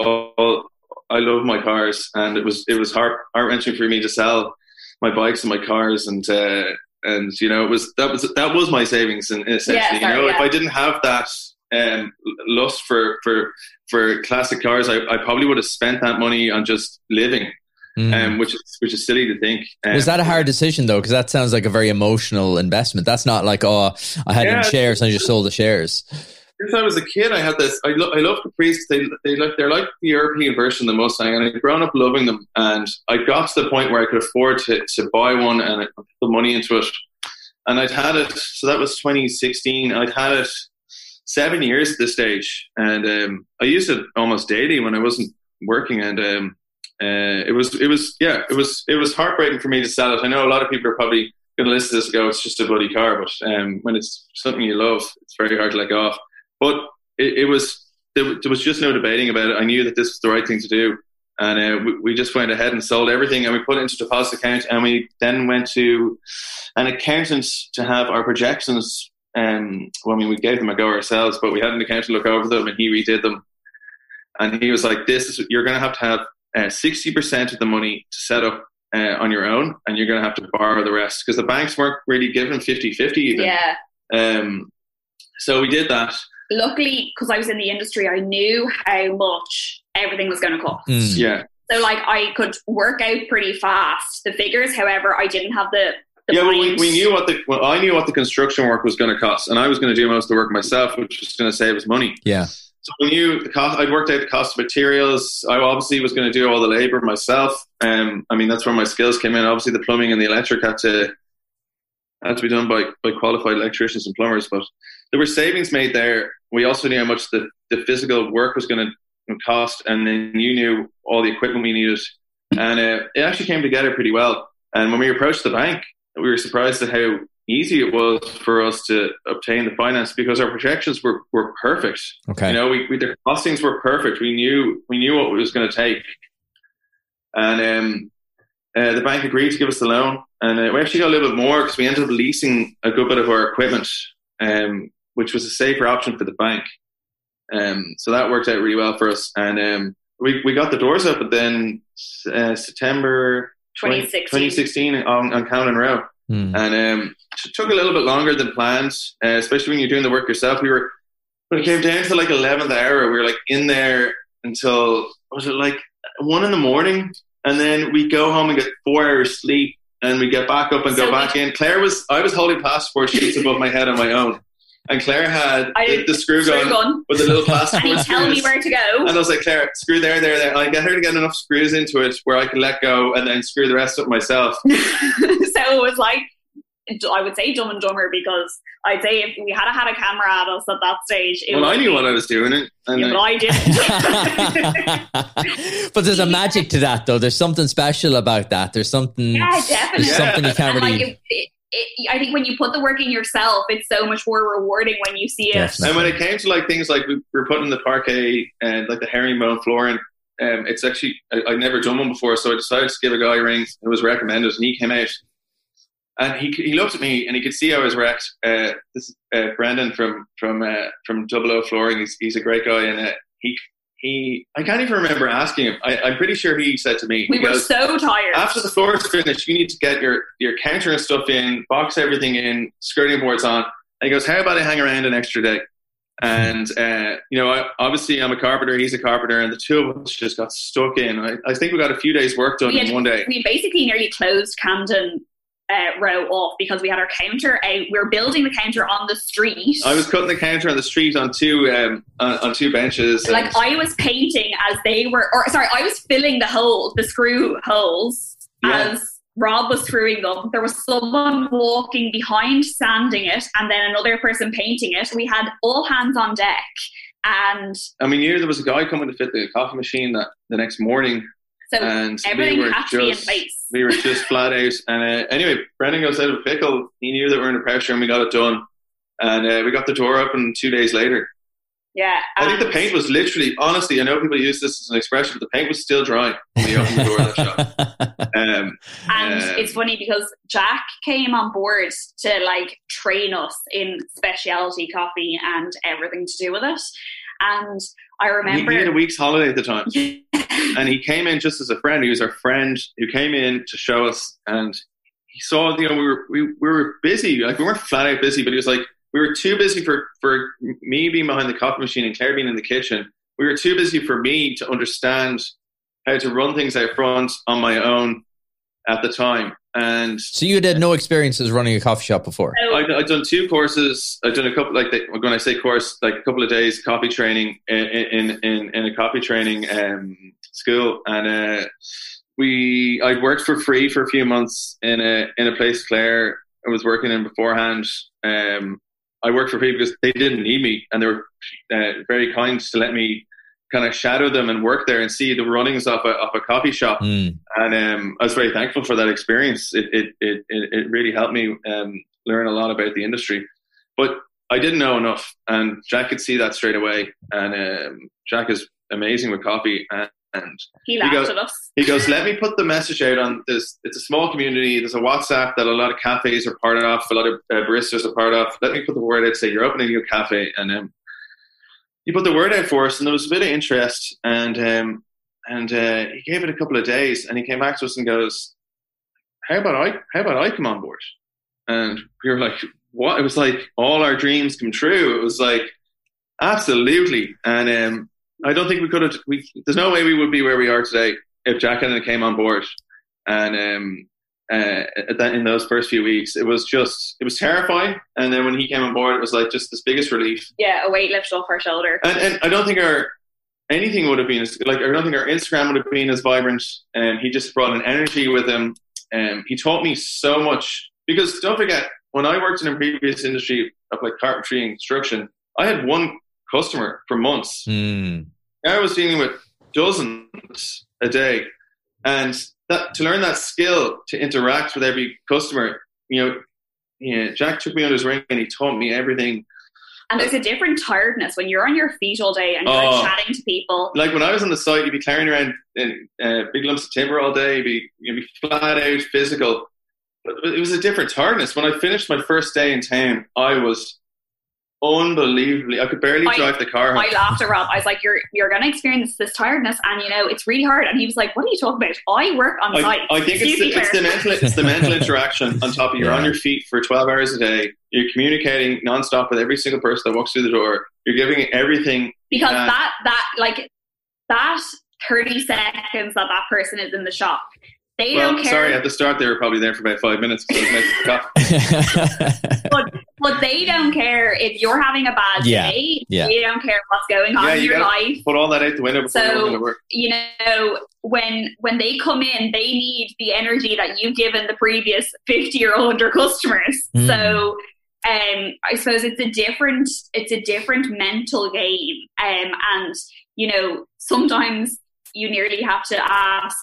I love my cars, and it was heart-wrenching for me to sell my bikes and my cars, and that was my savings, and essentially, if I didn't have that lust for classic cars, I probably would have spent that money on just living, which is silly to think. Was that a hard decision though? Because that sounds like a very emotional investment. That's not like, I had in shares and I just sold the shares. Since I was a kid, I had this. I love Capris. They're like the European version of the Mustang, and I'd grown up loving them. And I got to the point where I could afford to buy one, and I put the money into it. And I'd had it. So that was 2016. I'd had it 7 years at this stage, and I used it almost daily when I wasn't working. And it was heartbreaking for me to sell it. I know a lot of people are probably going to listen to this and go, "It's just a bloody car," but when it's something you love, it's very hard to let go of. But there was just no debating about it. I knew that this was the right thing to do. And we just went ahead and sold everything, and we put it into a deposit account, and we then went to an accountant to have our projections. We gave them a go ourselves, but we had an accountant look over them, and he redid them. And he was like, you're going to have 60% of the money to set up on your own, and you're going to have to borrow the rest, because the banks weren't really giving 50-50 even. Yeah. So we did that. Luckily, because I was in the industry, I knew how much everything was going to cost. Yeah. So like I could work out pretty fast the figures. However, I didn't have the we knew I knew what the construction work was going to cost, and I was going to do most of the work myself, which was going to save us money. Yeah. So we knew the cost. I'd worked out the cost of materials. I obviously was going to do all the labor myself. I mean, that's where my skills came in. Obviously, the plumbing and the electric had to be done by qualified electricians and plumbers, but there were savings made there. We also knew how much the physical work was going to cost, and then you knew all the equipment we needed, and it actually came together pretty well. And when we approached the bank, we were surprised at how easy it was for us to obtain the finance, because our projections were perfect. Okay. You know, the costings were perfect. We knew what it was going to take, and the bank agreed to give us the loan, and we actually got a little bit more because we ended up leasing a good bit of our equipment, which was a safer option for the bank. So that worked out really well for us, and we got the doors open then September 2016 on Cowan Row. And it took a little bit longer than planned, especially when you're doing the work yourself. When it came down to like 11th hour, we were like in there until, was it like 1 a.m, and then we go home and get 4 hours sleep, and we get back up and go back in. I was holding passport sheets above my head on my own, and Claire had the screw gun with the little passport. And he'd tell me where to go. And I was like, Claire, screw there. And I get her to get enough screws into it where I can let go and then screw the rest up myself. So it was like, I would say Dumb and Dumber, because I'd say if we had had a camera at us at that stage. I knew what I was doing. But I didn't. But there's a magic to that, though. There's something special about that. There's something. Yeah, definitely. There's something you can't really. I think when you put the work in yourself, it's so much more rewarding when you see it. Definitely. And when it came to like things like we were putting the parquet and like the herringbone flooring, it's actually I'd never done one before, so I decided to give a guy a ring. It was recommended, and he came out and he looked at me and he could see I was wrecked. This is Brendan from 00 Flooring. He's a great guy, and I can't even remember asking him. I'm pretty sure he said to me, we were so tired. After the floor is finished, you need to get your counter and stuff in, box everything in, skirting boards on. And he goes, how about I hang around an extra day? And, obviously I'm a carpenter, he's a carpenter, and the two of us just got stuck in. I think we got a few days work done in one day. We basically nearly closed Camden Row off because we had our counter out. We were building the counter on the street. I was cutting the counter on the street on two benches. Like I was painting as they were, I was filling the screw holes as Rob was screwing them. There was someone walking behind sanding it, and then another person painting it. We had all hands on deck, and we knew there was a guy coming to fit the coffee machine the next morning. So and everything had to be in place. We were just flat out. And anyway, Brendan goes out of a pickle. He knew that we were under pressure, and we got it done. And we got the door open 2 days later. Yeah. I think the paint was literally, honestly, I know people use this as an expression, but the paint was still dry when we opened the door of that shop. And it's funny because Jack came on board to train us in specialty coffee and everything to do with it. And I remember he had a week's holiday at the time, and he came in just as a friend. He was our friend who came in to show us, and he saw, we were busy. Like, we weren't flat out busy, but he was like, we were too busy for me being behind the coffee machine and Claire being in the kitchen. We were too busy for me to understand how to run things out front on my own at the time. And so you had no experiences running a coffee shop before? I'd done 2 courses. I'd done a couple, when I say course, like a couple of days coffee training in a coffee training school. And I'd worked for free for a few months in a place Claire was working in beforehand. I worked for free because they didn't need me, and they were very kind to let me kind of shadow them and work there and see the runnings of a coffee shop. And I was very thankful for that experience. It really helped me learn a lot about the industry, but I didn't know enough, and Jack could see that straight away. And Jack is amazing with coffee, and he laughed at us. He goes, let me put the message out on this. It's a small community. There's a WhatsApp that a lot of cafes are part of, a lot of baristas are part of. Let me put the word out, say you're opening a new cafe, and he put the word out for us, and there was a bit of interest, and he gave it a couple of days, and he came back to us and goes, how about I come on board? And we were like, what? It was like all our dreams come true. It was like, absolutely. And I don't think we could have, there's no way we would be where we are today if Jack hadn't came on board. And in those first few weeks, it was terrifying. And then when he came on board, it was like just this biggest relief. Yeah, a weight lifted off our shoulder. And I don't think anything would have been I don't think our Instagram would have been as vibrant. And he just brought an energy with him. He taught me so much, because don't forget, when I worked in a previous industry of like carpentry and construction, I had one customer for months. I was dealing with dozens a day, and that, to learn that skill to interact with every customer, Jack took me under his wing and he taught me everything. And there's a different tiredness when you're on your feet all day and you're like chatting to people. Like when I was on the site, you'd be carrying around big lumps of timber all day. You'd be flat out, physical. But it was a different tiredness. When I finished my first day in town, I was unbelievably, I could barely drive the car home. I laughed at Rob. I was like, you're going to experience this tiredness, and it's really hard. And he was like, what are you talking about? I work on site. I think it's the mental interaction on top of you're on your feet for 12 hours a day. You're communicating nonstop with every single person that walks through the door. You're giving it everything. Because that 30 seconds that person is in the shop, they don't care. Sorry, at the start they were probably there for about 5 minutes. But they don't care if you're having a bad day. Yeah. They don't care what's going on in your life. Put all that out the window before you go to work. When they come in, they need the energy that you've given the previous 50 or 100 customers. So I suppose it's a different mental game. And sometimes you nearly have to ask,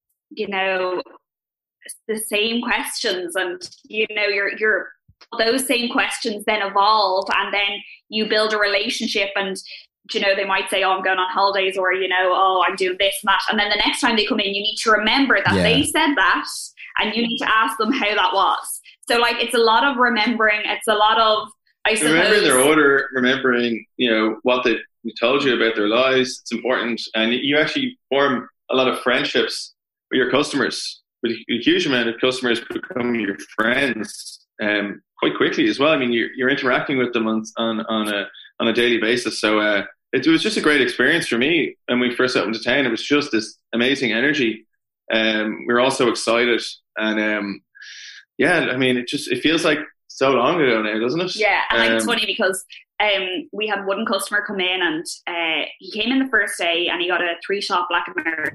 the same questions, and you're those same questions then evolve, and then you build a relationship, and they might say, oh, I'm going on holidays, or oh, I'm doing this and that, and then the next time they come in, you need to remember that they said that, and you need to ask them how that was. So it's a lot of remembering. It's a lot of, I suppose, remembering their order, remembering what they told you about their lives. It's important, and you actually form a lot of friendships with your customers. With a huge amount of customers become your friends quite quickly as well. I mean, you're interacting with them on a daily basis. So it was just a great experience for me when we first opened to town. It was just this amazing energy. We were all so excited, and it feels like so long ago now, doesn't it? Yeah, and it's funny because we had one customer come in, and he came in the first day and he got a 3-shot Black American.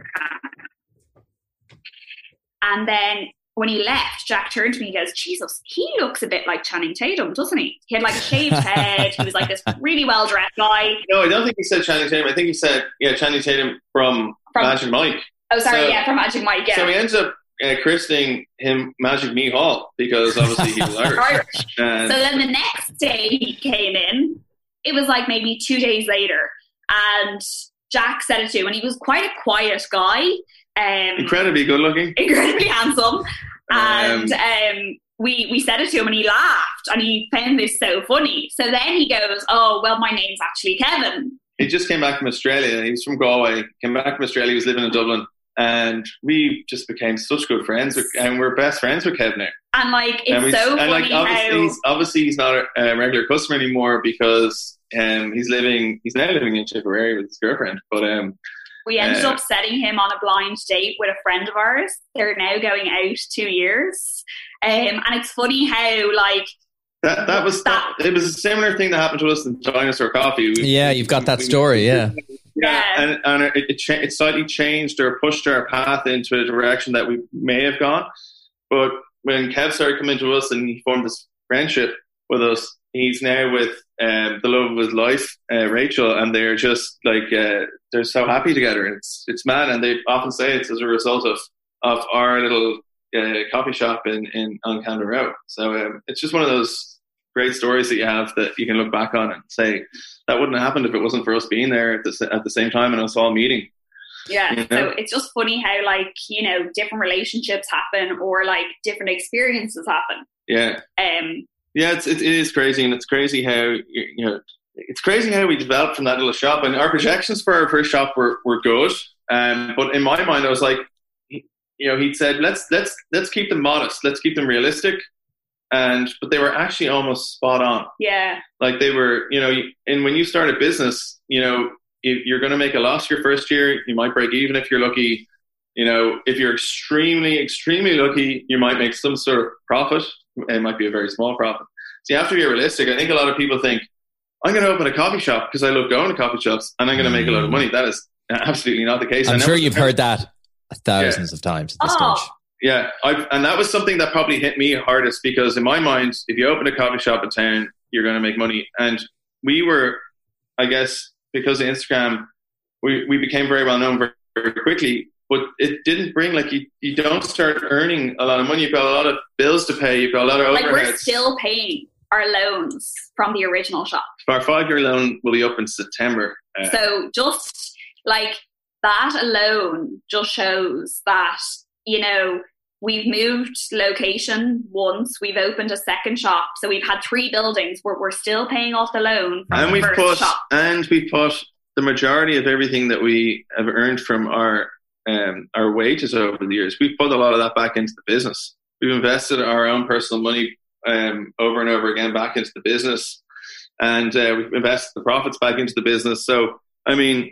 And then when he left, Jack turned to me and he goes, Jesus, he looks a bit like Channing Tatum, doesn't he? He had a shaved head. He was this really well-dressed guy. No, I don't think he said Channing Tatum. I think he said, Channing Tatum from Magic Mike. Oh, sorry, from Magic Mike, yeah. So he ends up christening him Magic Me Hall, because obviously he was Irish. So then the next day he came in, it was maybe 2 days later, and Jack said it to him, and he was quite a quiet guy. Incredibly good looking, incredibly handsome, and we said it to him, and he laughed, and he found this so funny. So then he goes, oh, well, my name's actually Kevin. He just came back from Australia. He was from Galway, came back from Australia. He was living in Dublin, and we just became such good friends, and we're best friends with Kevin now. And it's so funny obviously he's not a regular customer anymore, because he's now living in Tipperary with his girlfriend, but we ended up setting him on a blind date with a friend of ours. They're now going out 2 years. And it's funny how, it was a similar thing that happened to us in Dinosaur Coffee. You've got that story, yeah. And it slightly changed or pushed our path into a direction that we may have gone. But when Kev started coming to us and he formed this friendship with us, he's now with the love of his life, Rachel, and they're just they're so happy together. It's mad, and they often say it's as a result of our little coffee shop on Camden Road. So it's just one of those great stories that you have that you can look back on and say that wouldn't have happened if it wasn't for us being there at the same time and us all meeting. Yeah, so it's just funny how different relationships happen, or different experiences happen. Yeah. Yeah, it is crazy, and it's crazy how it's crazy how we developed from that little shop. And our projections for our first shop were good, but in my mind, I was like, he'd said, let's keep them modest, let's keep them realistic, but they were actually almost spot on. Yeah, like they were, and when you start a business, you're going to make a loss your first year. You might break even if you're lucky. If you're extremely, extremely lucky, you might make some sort of profit. It might be a very small profit. So you have to be realistic. I think a lot of people think, I'm going to open a coffee shop because I love going to coffee shops and I'm going to make a lot of money. That is absolutely not the case. I'm sure you've heard that thousands of times at this stage. Yeah, and that was something that probably hit me hardest, because in my mind, if you open a coffee shop in town, you're going to make money. And we were, I guess, because of Instagram, we became very well known very, very quickly. But it didn't bring, you don't start earning a lot of money. You've got a lot of bills to pay. You've got a lot of overheads. We're still paying our loans from the original shop. Our 5-year loan will be up in September. So just that alone just shows that, we've moved location once. We've opened a second shop. So we've had 3 buildings where we're still paying off the loan from the first shop. And we've put the majority of everything that we have earned from our wages over the years, we've put a lot of that back into the business. We've invested our own personal money over and over again back into the business, and we've invested the profits back into the business. So, I mean,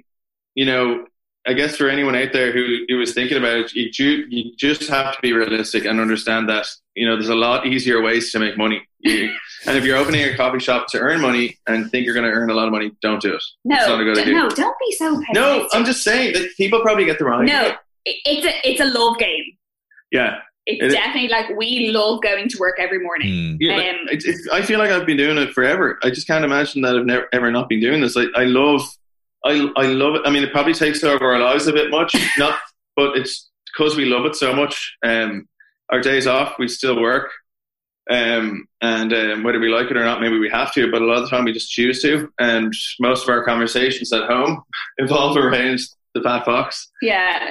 I guess for anyone out there who is thinking about it, you just have to be realistic and understand that, there's a lot easier ways to make money. And if you're opening a coffee shop to earn money and think you're going to earn a lot of money, don't do it. No, it's not a good idea. No, don't be so pessimistic. No, I'm just saying that people probably get the wrong idea. No, it's a love game. Yeah. It's definitely we love going to work every morning. Yeah, I feel like I've been doing it forever. I just can't imagine that I've never ever not been doing this. I love it. I mean, it probably takes over our lives a bit much, but it's because we love it so much. Our days off, we still work. And whether we like it or not, maybe we have to, but a lot of the time we just choose to. And most of our conversations at home involve around the Fat Fox. Yeah.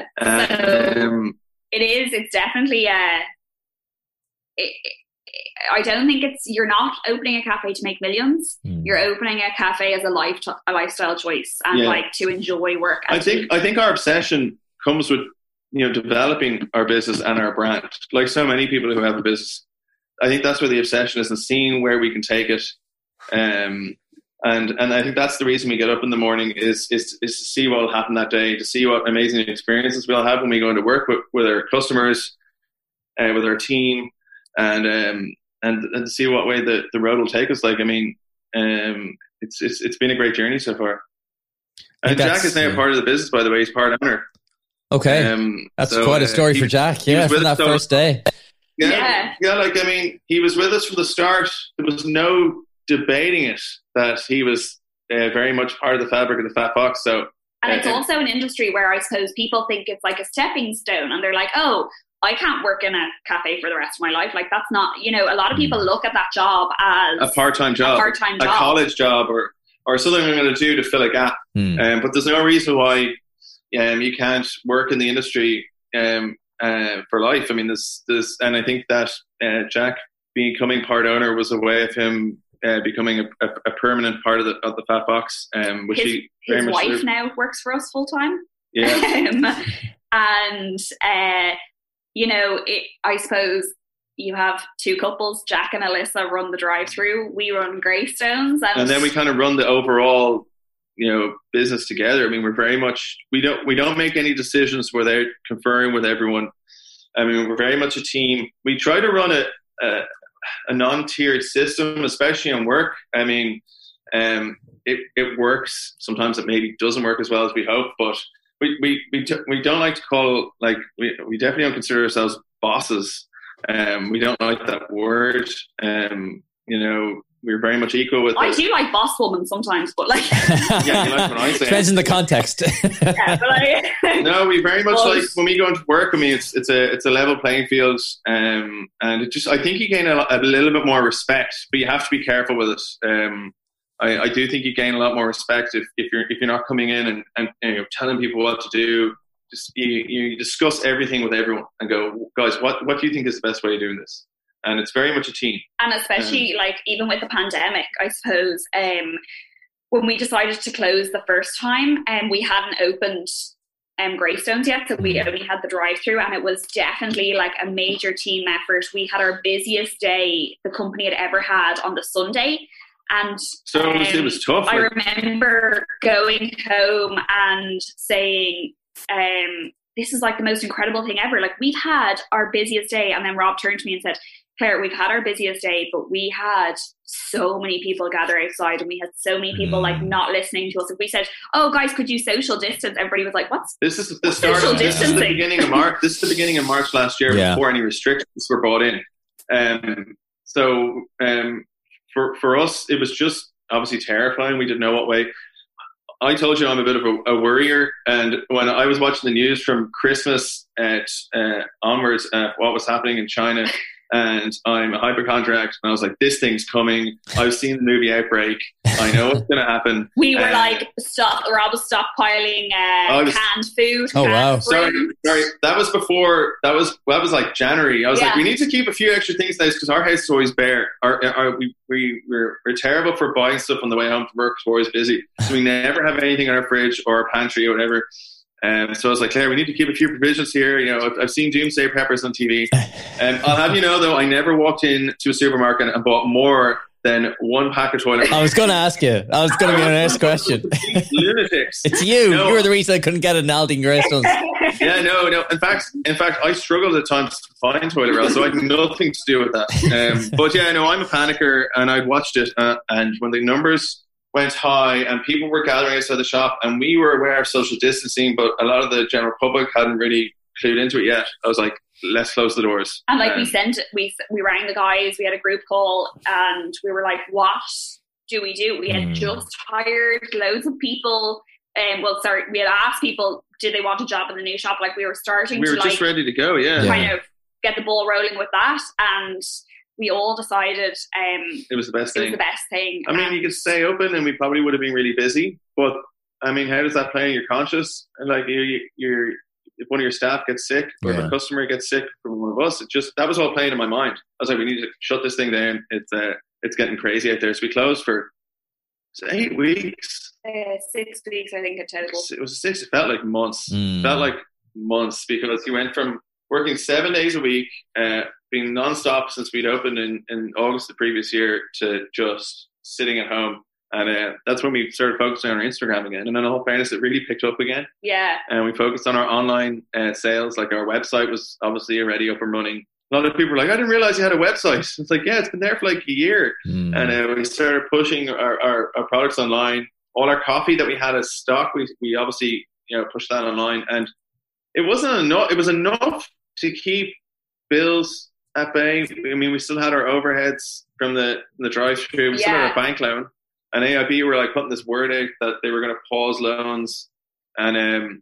It's definitely I don't think you're not opening a cafe to make millions. You're opening a cafe as a lifestyle choice and to enjoy work. I think our obsession comes with developing our business and our brand. Like so many people who have a business, I think that's where the obsession is, and seeing where we can take it. And I think that's the reason we get up in the morning is to see what will happen that day, to see what amazing experiences we'll have when we go into work with our customers, with our team, and to see what way the road will take us. It's been a great journey so far. And Jack is now part of the business, by the way. He's part owner. Okay, that's quite a story for Jack. Yeah, from that first day. Yeah. He was with us from the start. There was no debating it that he was very much part of the fabric of the Fat Fox. So, and it's also an industry where I suppose people think it's like a stepping stone, and they're like, "Oh, I can't work in a cafe for the rest of my life." Like that's not, a lot of people look at that job as a part-time job, a college job, or something I'm going to do to fill a gap. But there's no reason why you can't work in the industry for life. I mean, and I think that Jack becoming part owner was a way of him becoming a permanent part of the Fat Fox. Which his wife now works for us full time. Yeah, and I suppose you have 2 couples. Jack and Alyssa run the drive-through. We run Greystones, and then we kind of run the overall business together. I mean, we're very much we don't make any decisions without conferring with everyone. I mean, we're very much a team. We try to run a non-tiered system, especially on work. I mean, it works. Sometimes it maybe doesn't work as well as we hope, but we don't like to call, we definitely don't consider ourselves bosses. We don't like that word. We're very much equal with. I do like boss woman sometimes, but yeah, you like when I say. Depends in the context. Yeah, but no, we very much like when we go into work. I mean, it's a level playing field, and it just I think you gain a little bit more respect, but you have to be careful with it. I do think you gain a lot more respect if you're not coming in and telling people what to do. Just you discuss everything with everyone and go, guys, what do you think is the best way of doing this? And it's very much a team. And especially even with the pandemic, I suppose, when we decided to close the first time, we hadn't opened Greystones yet, so we only had the drive-through, and it was definitely like a major team effort. We had our busiest day the company had ever had on the Sunday, and so it was tough. I remember going home and saying, this is like the most incredible thing ever. Like, we've had our busiest day, and then Rob turned to me and said, Claire, we've had our busiest day, but we had so many people gather outside, and we had so many people like not listening to us. If we said, "Oh, guys, could you social distance?" Everybody was like, "What's this?" Is the start. This is the beginning of March. This is the beginning of March last year, before any restrictions were brought in. For us, it was just obviously terrifying. We didn't know what way. I told you I'm a bit of a worrier, and when I was watching the news from Christmas onwards, what was happening in China. And I'm a hypochondriac, and I was like, this thing's coming. I've seen the movie Outbreak. I know what's going to happen. We were like, Rob was stockpiling canned food. Oh, wow. Sorry. That was before, that was like January. I was like, we need to keep a few extra things nice, because our house is always bare. We're terrible for buying stuff on the way home from work, because we're always busy. So we never have anything in our fridge or our pantry or whatever. So I was like, Claire, we need to keep a few provisions here. You know, I've seen Doomsday Preppers on TV. I'll have you know, though, I never walked into a supermarket and bought more than one pack of toilet paper. I was going to ask you. I was going to be my next question. Lunatics. It's you. No. You were the reason I couldn't get an Aldi Greystones. Yeah, no. In fact, I struggled at times to find toilet roll, so I had nothing to do with that. But yeah, no, I'm a panicker, and I'd watched it, and when the numbers went high and people were gathering outside the shop, and we were aware of social distancing, but a lot of the general public hadn't really clued into it yet. I was like, let's close the doors. And like we rang the guys, we had a group call, and we were like, what do? We had just hired loads of people. We had asked people, did they want a job in the new shop? Like, we were starting we were just ready to go, kind of get the ball rolling with that. And we all decided it was the best thing. It was the best thing. I mean, you could stay open, and we probably would have been really busy. But I mean, how does that play on your conscience? And like, if one of your staff gets sick, or if a customer gets sick from one of us, that was all playing in my mind. I was like, we need to shut this thing down. It's getting crazy out there. So we closed for 8 weeks. 6 weeks, I think, in total. It was 6. It felt like months. It felt like months, because you went from working 7 days a week, being non-stop since we'd opened in August the previous year, to just sitting at home. And that's when we started focusing on our Instagram again. And then, in all fairness, it really picked up again. Yeah. And we focused on our online sales. Like, our website was obviously already up and running. A lot of people were like, I didn't realize you had a website. It's like, yeah, it's been there for like a year. And we started pushing our products online. All our coffee that we had as stock, we obviously, pushed that online. And it wasn't enough. It was enough to keep bills at bay. I mean, we still had our overheads from the drive-through. We still had our bank loan. And AIB were like putting this word out that they were going to pause loans. And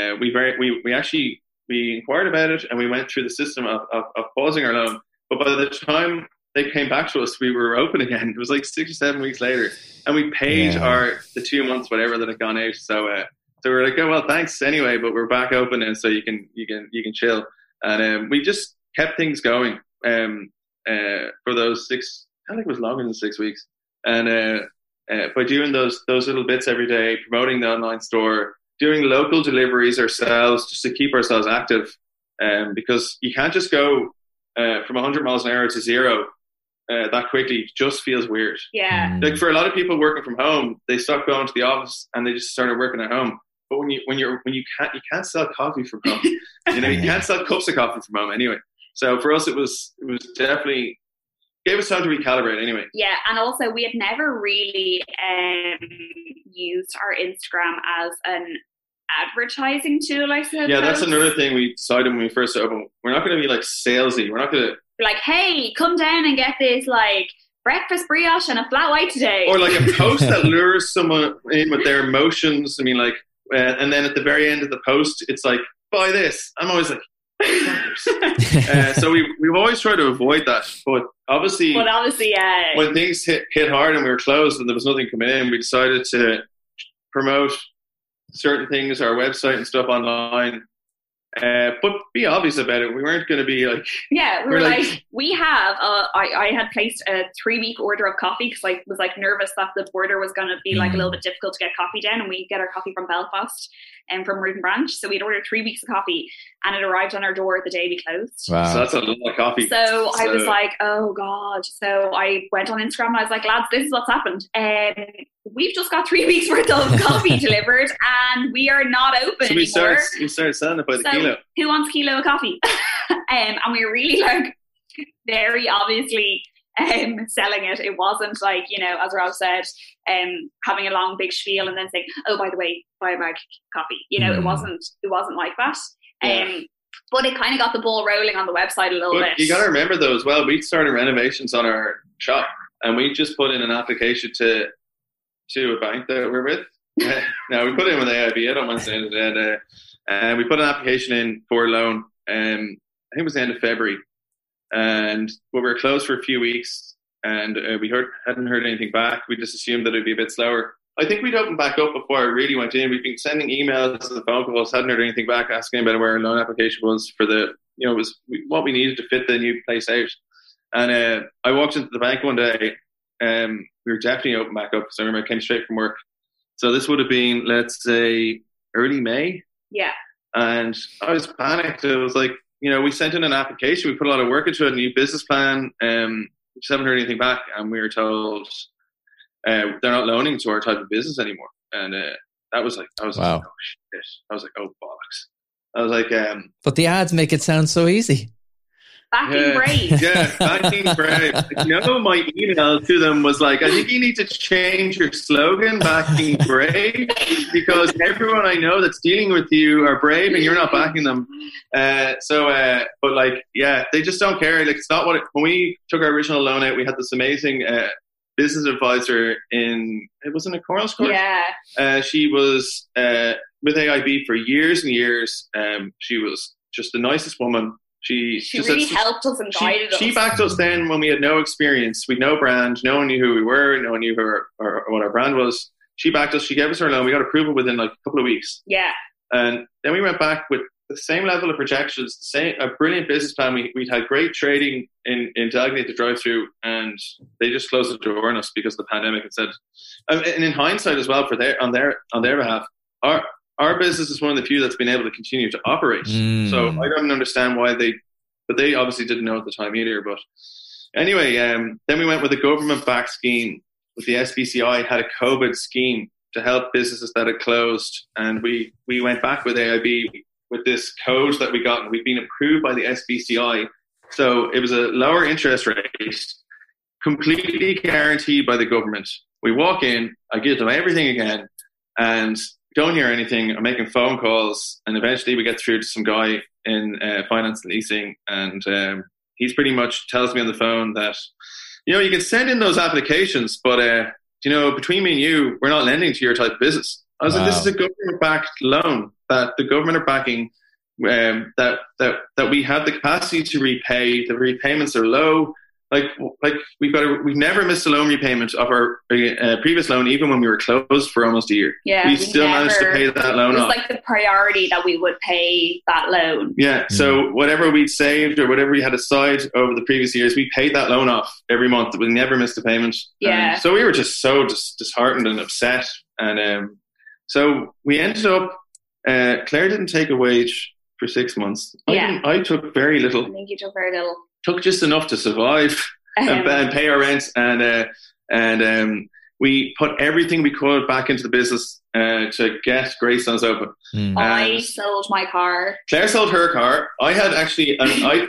we inquired about it, and we went through the system of pausing our loan. But by the time they came back to us, we were open again. It was like 6 or 7 weeks later, and we paid the 2 months, whatever, that had gone out. So we were like, oh, well, thanks anyway, but we're back open, and so you can chill. And we just kept things going for those 6. I think it was longer than 6 weeks. And by doing those little bits every day, promoting the online store, doing local deliveries ourselves, just to keep ourselves active, because you can't just go from 100 miles an hour to 0 that quickly. It just feels weird. Yeah. Like, for a lot of people working from home, they stopped going to the office and they just started working at home. But when you can't sell coffee from home, you can't sell cups of coffee from home anyway. So for us, it was definitely gave us time to recalibrate anyway. Yeah, and also we had never really used our Instagram as an advertising tool, I suppose. Yeah, that's another thing we decided when we first opened. We're not going to be like salesy. We're not going to like, hey, come down and get this like breakfast brioche and a flat white today. Or like a post that lures someone in with their emotions. I mean, like, and then at the very end of the post, it's like, buy this. I'm always like, so we've always tried to avoid that, but obviously, when things hit hard and we were closed and there was nothing coming in, we decided to promote certain things, our website and stuff online, But be obvious about it. We weren't going to be like... Yeah, we were like we have... I had placed a 3-week order of coffee because I was like nervous that the border was going to be like a little bit difficult to get coffee down, and we get our coffee from Belfast and from Root and Branch. So we'd ordered 3 weeks of coffee, and it arrived on our door the day we closed. Wow. So that's a lot of coffee. So I was like, oh God. So I went on Instagram and I was like, lads, this is what's happened. We've just got 3 weeks worth of coffee delivered and we are not open anymore. We started selling it by the kilo. Who wants a kilo of coffee? And we were really like very obviously selling it. It wasn't like, you know, as Rob said, having a long big spiel and then saying, oh, by the way, buy a bag of coffee. You know, it wasn't like that. Yeah. But it kind of got the ball rolling on the website a little bit. You got to remember though as well, we started renovations on our shop and we just put in an application to a bank that we're with. No, we put it in with AIB. I don't mind saying it. And we put an application in for a loan. I think it was the end of February. And we were closed for a few weeks and we hadn't heard anything back. We just assumed that it'd be a bit slower. I think we'd opened back up before I really went in. We've been sending emails and phone calls, hadn't heard anything back, asking about where our loan application was for the, you know, it was what we needed to fit the new place out. And I walked into the bank one day. We were definitely open back up. So I remember I came straight from work. So this would have been, let's say, early May. Yeah. And I was panicked. It was like, you know, we sent in an application. We put a lot of work into it, a new business plan. We just haven't heard anything back. And we were told they're not loaning to our type of business anymore. And I was like, oh, shit. I was like, oh, bollocks. I was like... but the ads make it sound so easy. Backing Brave. Yeah, backing Brave. You know, my email to them was like, I think you need to change your slogan, backing Brave, because everyone I know that's dealing with you are brave and you're not backing them. But like, yeah, they just don't care. Like, it's not when we took our original loan out, we had this amazing business advisor it wasn't a Cornell's course. Yeah. She was with AIB for years and years. She was just the nicest woman. She really helped us and guided us. She backed us then when we had no experience. We had no brand. No one knew who we were. No one knew what our brand was. She backed us. She gave us our loan. We got approval within like a couple of weeks. Yeah. And then we went back with the same level of projections, a brilliant business plan. We'd had great trading in Dalgany at the drive-through, and they just closed the door on us because of the pandemic and said, and in hindsight as well, on their behalf, our business is one of the few that's been able to continue to operate. So I don't understand why but they obviously didn't know at the time either. But anyway, then we went with a government-backed scheme. With the SBCI had a COVID scheme to help businesses that had closed, and we went back with AIB with this code that we got, and we've been approved by the SBCI. So it was a lower interest rate, completely guaranteed by the government. We walk in, I give them everything again, and don't hear anything. I'm making phone calls, and eventually we get through to some guy in finance and leasing, and he's pretty much tells me on the phone that, you know, you can send in those applications, but you know, between me and you, we're not lending to your type of business. I was like, this is a government-backed loan that the government are backing, that we have the capacity to repay. The repayments are low. Like we've never missed a loan repayment of our previous loan, even when we were closed for almost a year. Yeah, we still managed to pay that loan off. It was like the priority that we would pay that loan. Yeah, so whatever we'd saved or whatever we had aside over the previous years, we paid that loan off every month. We never missed a payment. Yeah. So we were just so disheartened and upset. And so we ended up, Claire didn't take a wage for 6 months. Yeah. I took very little. I think you took very little. Took just enough to survive and pay our rent, and we put everything we could back into the business to get Greystones open. I sold my car. Claire sold her car. I had actually,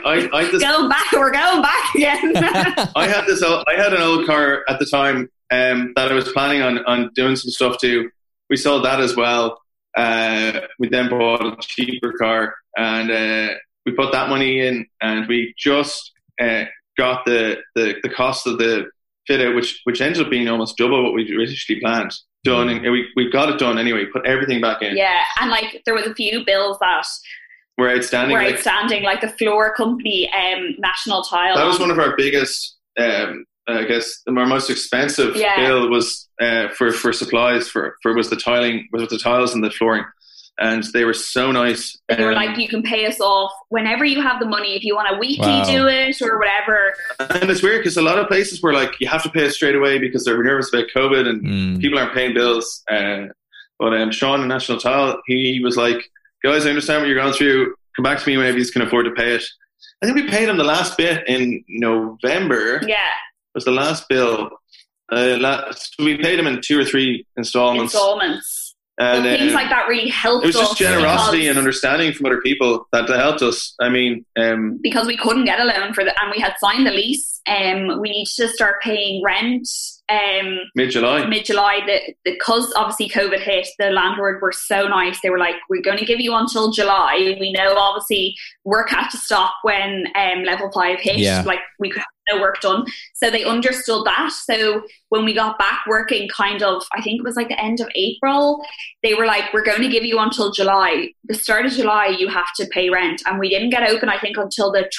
we're going back again. I had an old car at the time that I was planning on doing some stuff to. We sold that as well. We then bought a cheaper car, and we put that money in, and we just got the cost of the fit out, which ended up being almost double what we originally planned. Done, and we got it done anyway. Put everything back in. Yeah, and like there was a few bills that were outstanding. Like the floor company, National Tile. That was one of our biggest. I guess our most expensive bill was for supplies was the tiling, was the tiles and the flooring. and they were so nice. They were like, you can pay us off whenever you have the money, if you want to weekly do it or whatever. And it's weird because a lot of places were like, you have to pay us straight away because they're nervous about COVID and people aren't paying bills. But Sean in National Tile, he was like, guys, I understand what you're going through. Come back to me whenever you can afford to pay it. I think we paid him the last bit in November. Yeah. Was the last bill. So we paid him in 2 or 3 installments. And things like that really helped us. It was just generosity and understanding from other people that helped us. I mean, because we couldn't get a loan for and we had signed the lease. We needed to start paying rent. Mid-July, because obviously COVID hit. The landlord were so nice. They were like, "We're going to give you until July. We know obviously work had to stop when level 5 hit. Yeah. Like we could have no work done." So they understood that. So when we got back working, kind of, I think it was like the end of April, they were like, "We're going to give you until July. The start of July, you have to pay rent." And we didn't get open, I think, until the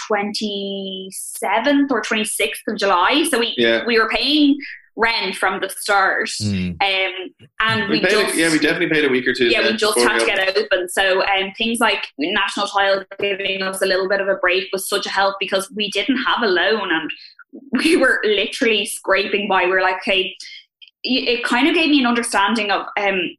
27th or 26th of July. So we were paying rent from the start, and we definitely paid a week or two. Yeah, we just had to get open. So things like National Tile giving us a little bit of a break was such a help because we didn't have a loan and we were literally scraping by. We were like, okay, it kind of gave me an understanding of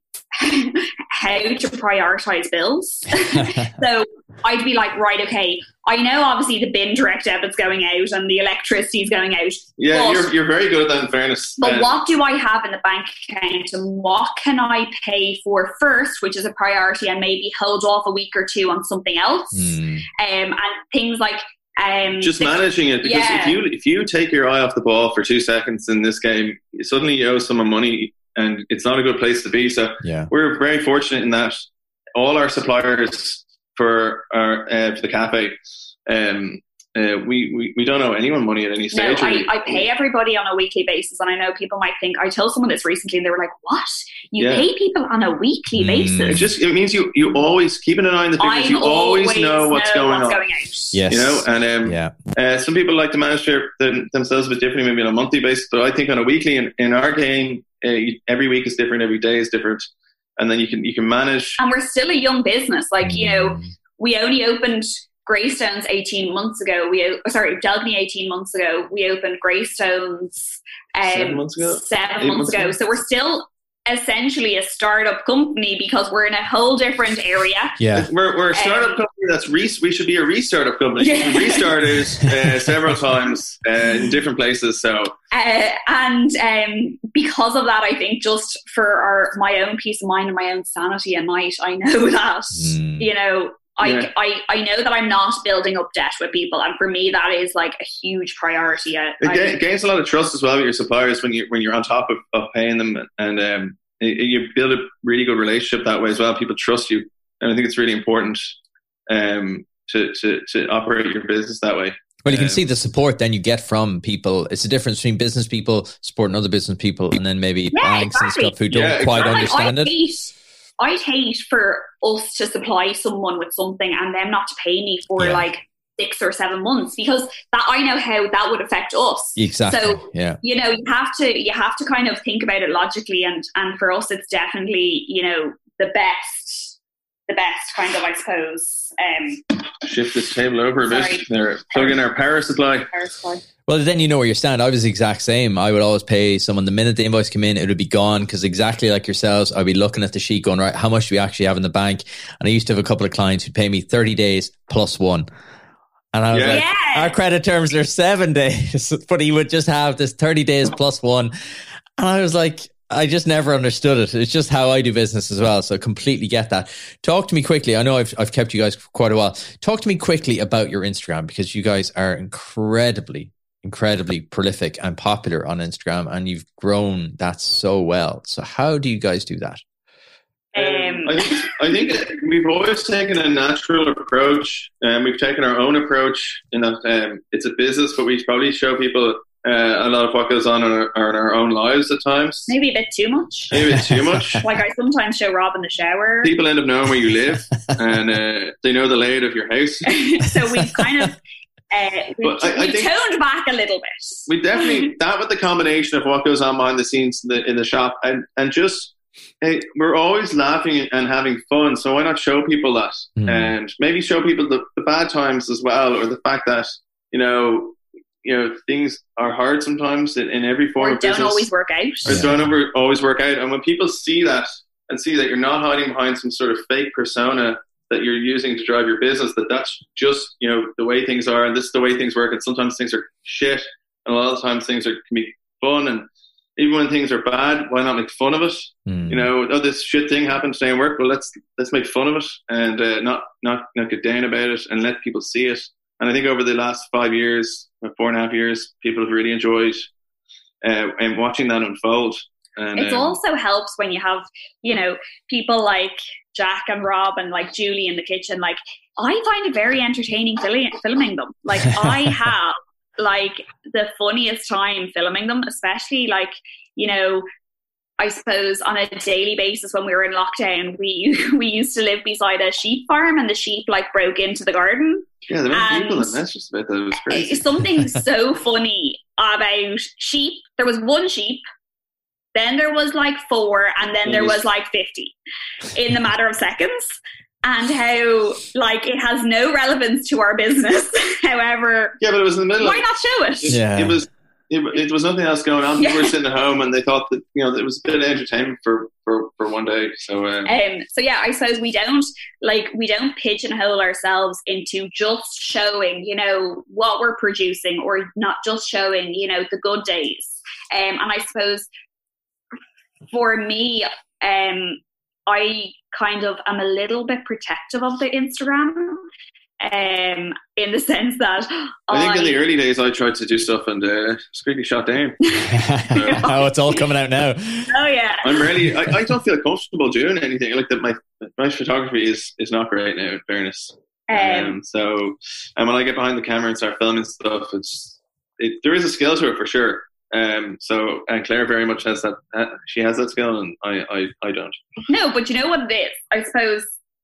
how to prioritize bills. So I'd be like, right, okay, I know obviously the bin direct debit's going out and the electricity's going out. Yeah, you're very good at that, in fairness. But what do I have in the bank account and what can I pay for first, which is a priority, and maybe hold off a week or two on something else? And things like just managing it, because if you take your eye off the ball for 2 seconds in this game, suddenly you owe someone money and it's not a good place to be. So we're very fortunate in that all our suppliers for the cafe, we don't owe anyone money at any stage. No, I pay everybody on a weekly basis, and I know people might think, I told someone this recently and they were like, what? You pay people on a weekly basis? It means you always keeping an eye on the figures. You always know what's going on. Yes. You know, and some people like to manage themselves a bit differently, maybe on a monthly basis, but I think on a weekly, in our game, every week is different, every day is different, and then you can manage. And we're still a young business, like we only opened Greystones 18 months ago. Delgany 18 months ago. We opened Greystones 7 months ago. 7 months ago. So we're still essentially a startup company because we're in a whole different area. Yeah, we're a startup company. We should be a restartup company. Yeah. Restarted several times in different places. So and because of that, I think just for my own peace of mind and my own sanity at night, I know that I know that I'm not building up debt with people, and for me that is like a huge priority. It gains a lot of trust as well with your suppliers when you're on top of paying them, and you build a really good relationship that way as well. People trust you, and I think it's really important to operate your business that way. Well, you can see the support then you get from people. It's the difference between business people supporting other business people, and then maybe banks and stuff who don't quite understand it. I'd hate for us to supply someone with something and them not to pay me for like 6 or 7 months, because that I know how that would affect us. Exactly. So you have to kind of think about it logically, and for us it's definitely the best kind of, I suppose. Shift this table over a bit. There, plug in our power supply. Well, then you know where you stand. I was the exact same. I would always pay someone the minute the invoice came in, it would be gone, because exactly like yourselves, I'd be looking at the sheet going, right, how much do we actually have in the bank? And I used to have a couple of clients who'd pay me 30 days plus one. And I was like, our credit terms are 7 days, but he would just have this 30 days plus one. And I was like, I just never understood it. It's just how I do business as well. So I completely get that. Talk to me quickly. I know I've kept you guys for quite a while. Talk to me quickly about your Instagram, because you guys are incredibly prolific and popular on Instagram, and you've grown that so well. So how do you guys do that? I think we've always taken a natural approach, and we've taken our own approach in that it's a business, but we probably show people a lot of what goes on in our own lives at times. Maybe a bit too much. Like I sometimes show Rob in the shower. People end up knowing where you live, and they know the layout of your house. So we've kind of we toned back a little bit. We definitely, that with the combination of what goes on behind the scenes in the shop, and just hey, we're always laughing and having fun, so why not show people that? And maybe show people the bad times as well, or the fact that, things are hard sometimes in every form of business. Don't always work out. Or don't always work out. And when people see that and see that you're not hiding behind some sort of fake persona that you're using to drive your business, that's just, the way things are, and this is the way things work, and sometimes things are shit, and a lot of times things can be fun, and even when things are bad, why not make fun of it? This shit thing happened today in work. Well, let's make fun of it and not get down about it and let people see it. And I think over the last 5 years, 4.5 years, people have really enjoyed and watching that unfold. And it also helps when you have, people like Jack and Rob and like Julie in the kitchen. Like, I find it very entertaining filming them. Like, I have like the funniest time filming them, especially like, I suppose on a daily basis when we were in lockdown, we used to live beside a sheep farm, and the sheep like broke into the garden. Yeah, there were people that messaged about that. It was crazy. Something so funny about sheep. There was one sheep, then there was like 4, and then there was like 50 in the matter of seconds. And how like it has no relevance to our business. However, yeah, but it was in the middle. Why not show it? It was nothing else going on. People were sitting at home, and they thought that it was a bit of entertainment for one day. So yeah, I suppose we don't pigeonhole ourselves into just showing what we're producing, or not just showing the good days. And I suppose for me, I kind of am a little bit protective of the Instagram, in the sense that I think in the early days I tried to do stuff and it's quickly shot down. Oh, it's all coming out now. Oh yeah. I don't feel comfortable doing anything like that. My photography is not great now, in fairness. So when I get behind the camera and start filming stuff, there is a skill to it for sure. And Claire very much has that. She has that skill, and I don't. No, but you know what it is? I suppose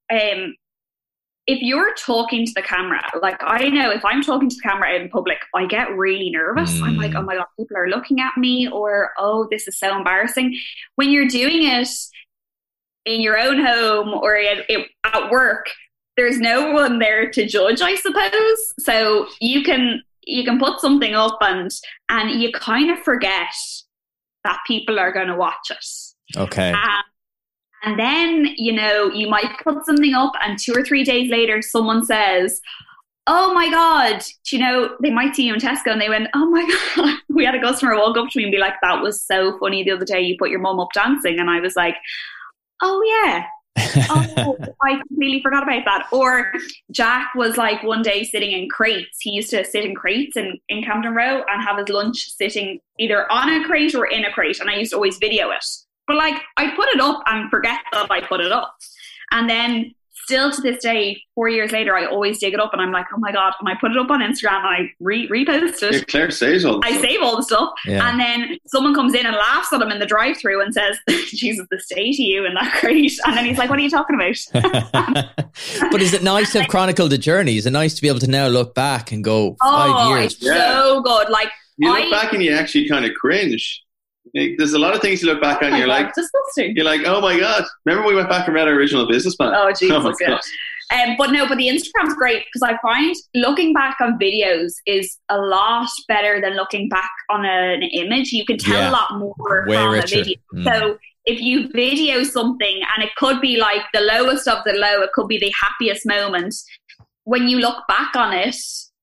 if you're talking to the camera, like I know if I'm talking to the camera out in public, I get really nervous. I'm like, oh my God, people are looking at me, or oh, this is so embarrassing. When you're doing it in your own home or at work, there's no one there to judge, I suppose. So you can put something up and you kind of forget that people are going to watch it. Okay. And then, you might put something up and 2 or 3 days later, someone says, oh my God, they might see you in Tesco and they went, oh my God. We had a customer walk up to me and be like, that was so funny the other day, you put your mum up dancing. And I was like, oh yeah. Oh, I completely forgot about that. Or Jack was like one day sitting in crates. He used to sit in crates in Camden Row and have his lunch sitting either on a crate or in a crate. And I used to always video it. But like, I put it up and forget that I put it up. And then still to this day, 4 years later, I always dig it up and I'm like, oh my God. And I put it up on Instagram and I repost it. Yeah, Claire saves all the stuff. I save all the stuff. Yeah. And then someone comes in and laughs at him in the drive-thru and says, Jesus, the state of you in that crate. And then he's like, what are you talking about? But is it nice to have chronicled the journey? Is it nice to be able to now look back and go 5 years? It's so good. Like, you look back and you actually kind of cringe. There's a lot of things you look back on and you're like, disgusting. You're like, oh my God, remember we went back and read our original business plan? Oh Jesus, yeah. But the Instagram's great because I find looking back on videos is a lot better than looking back on an image. You can tell a lot more from a video. So if you video something and it could be like the lowest of the low, it could be the happiest moment. When you look back on it,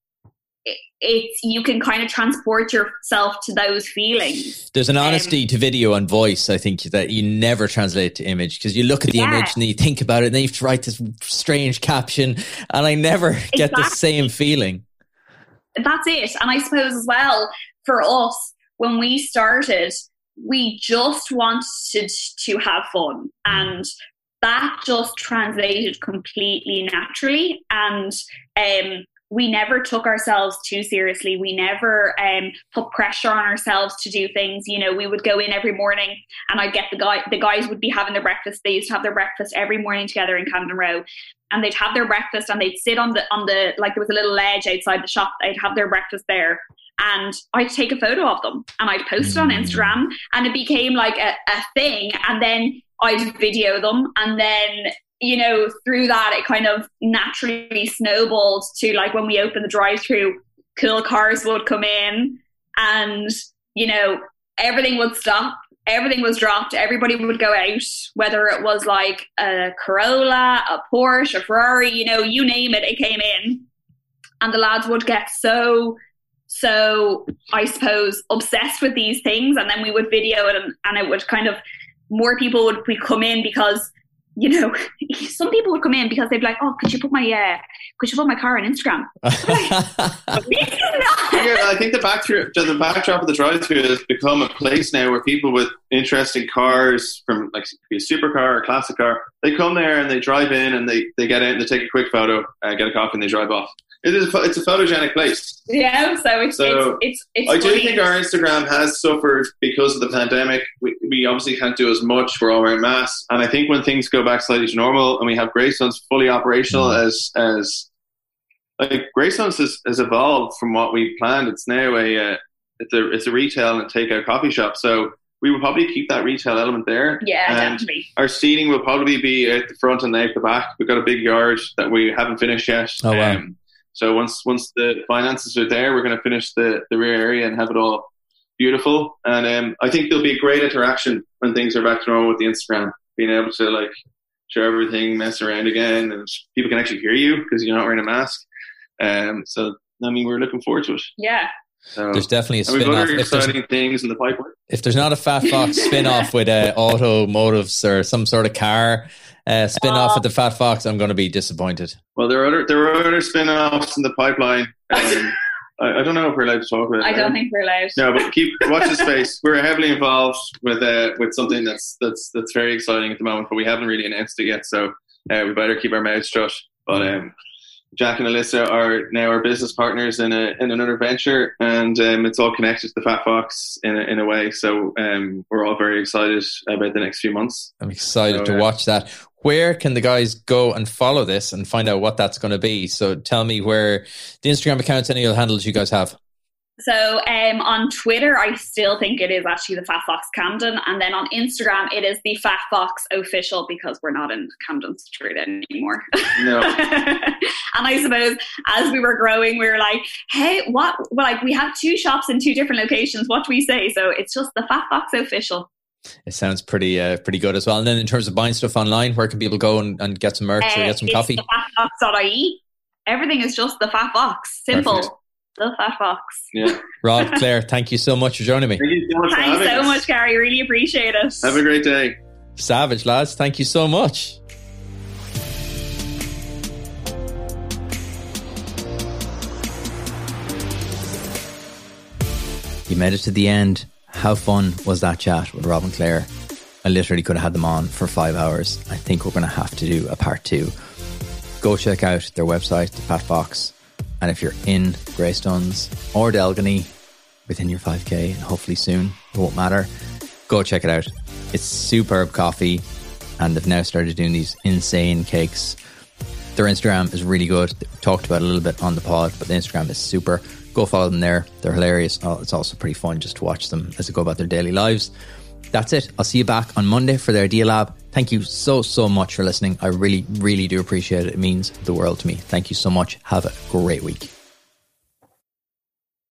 you can kind of transport yourself to those feelings. There's an honesty to video and voice, I think, that you never translate to image, because you look at the image and then you think about it and then you have to write this strange caption, and I never get the same feeling. That's it. And I suppose as well, for us, when we started, we just wanted to have fun, and that just translated completely naturally. And we never took ourselves too seriously. We never put pressure on ourselves to do things. We would go in every morning and I'd get the guys would be having their breakfast. They used to have their breakfast every morning together in Camden Row, and they'd have their breakfast and they'd sit on the like, there was a little ledge outside the shop. They'd have their breakfast there and I'd take a photo of them and I'd post it on Instagram, and it became like a thing. And then I'd video them, and then, you know, through that it kind of naturally snowballed to like when we opened the drive-through, cool cars would come in, and, you know, everything would stop, everything was dropped, everybody would go out, whether it was like a Corolla, a Porsche, a Ferrari, you know, you name it, it came in. And the lads would get so, I suppose, obsessed with these things. And then we would video it, and it would kind of, more people would come in because, you know, some people would come in because they'd be like, oh, could you put my car on Instagram? Yeah, I think the backdrop of the drive-thru has become a place now where people with interesting cars, from like a supercar or a classic car, they come there and they drive in and they get out and they take a quick photo, get a coffee, and they drive off. It's a photogenic place. Yeah, so it's I do think our Instagram has suffered because of the pandemic. We obviously can't do as much. We're all wearing masks, and I think when things go back slightly to normal and we have Greystones fully operational, as like Greystones has evolved from what we planned. It's now it's a retail and takeout coffee shop. So we will probably keep that retail element there. Yeah, and definitely. Our seating will probably be at the front and out the back. We've got a big yard that we haven't finished yet. Oh, wow. So once the finances are there, we're going to finish the rear area and have it all beautiful. And I think there'll be a great interaction when things are back to normal with the Instagram, being able to like share everything, mess around again, and people can actually hear you because you're not wearing a mask. So I mean, we're looking forward to it. Yeah. So, there's definitely a spin-off. We've got exciting things in the pipeline. If there's not a Fat Fox spin-off with automotives or some sort of car spin-off with the Fat Fox, I'm going to be disappointed. Well, there are other spin-offs in the pipeline. I don't know if we're allowed to talk about it. I don't think we're allowed. No, but watch the space. We're heavily involved with something that's very exciting at the moment, but we haven't really announced it yet. So we better keep our mouths shut. But Jack and Alyssa are now our business partners in another venture, and it's all connected to the Fat Fox in a way. So we're all very excited about the next few months. I'm excited to watch that. Where can the guys go and follow this and find out what that's going to be? So tell me where the Instagram accounts, any other handles you guys have. So on Twitter, I still think it is actually the Fat Fox Camden. And then on Instagram, it is the Fat Fox Official, because we're not in Camden Street anymore. No. And I suppose as we were growing, we were like, hey, what? Well, like, we have 2 shops in 2 different locations. What do we say? So it's just the Fat Fox Official. It sounds pretty good as well. And then in terms of buying stuff online, where can people go and get some merch or get some coffee? thefatfox.ie. Everything is just the Fat Fox. Simple. Perfect. The Fat Fox. Yeah. Rob, Claire, thank you so much for joining me. Thank you so much. Thanks so much, Gary. Really appreciate it. Have a great day. Savage, lads. Thank you so much. You made it to the end. How fun was that chat with Rob and Claire? I literally could have had them on for 5 hours. I think we're going to have to do a part 2. Go check out their website, the Fat Fox. And if you're in Greystones or Delgany within your 5K, and hopefully soon, it won't matter, go check it out. It's superb coffee, and they've now started doing these insane cakes. Their Instagram is really good. We've talked about it a little bit on the pod, but the Instagram is super. Go follow them there. They're hilarious. Oh, it's also pretty fun just to watch them as they go about their daily lives. That's it. I'll see you back on Monday for their Idea Lab. Thank you so much for listening. I really, really do appreciate it. It means the world to me. Thank you so much. Have a great week.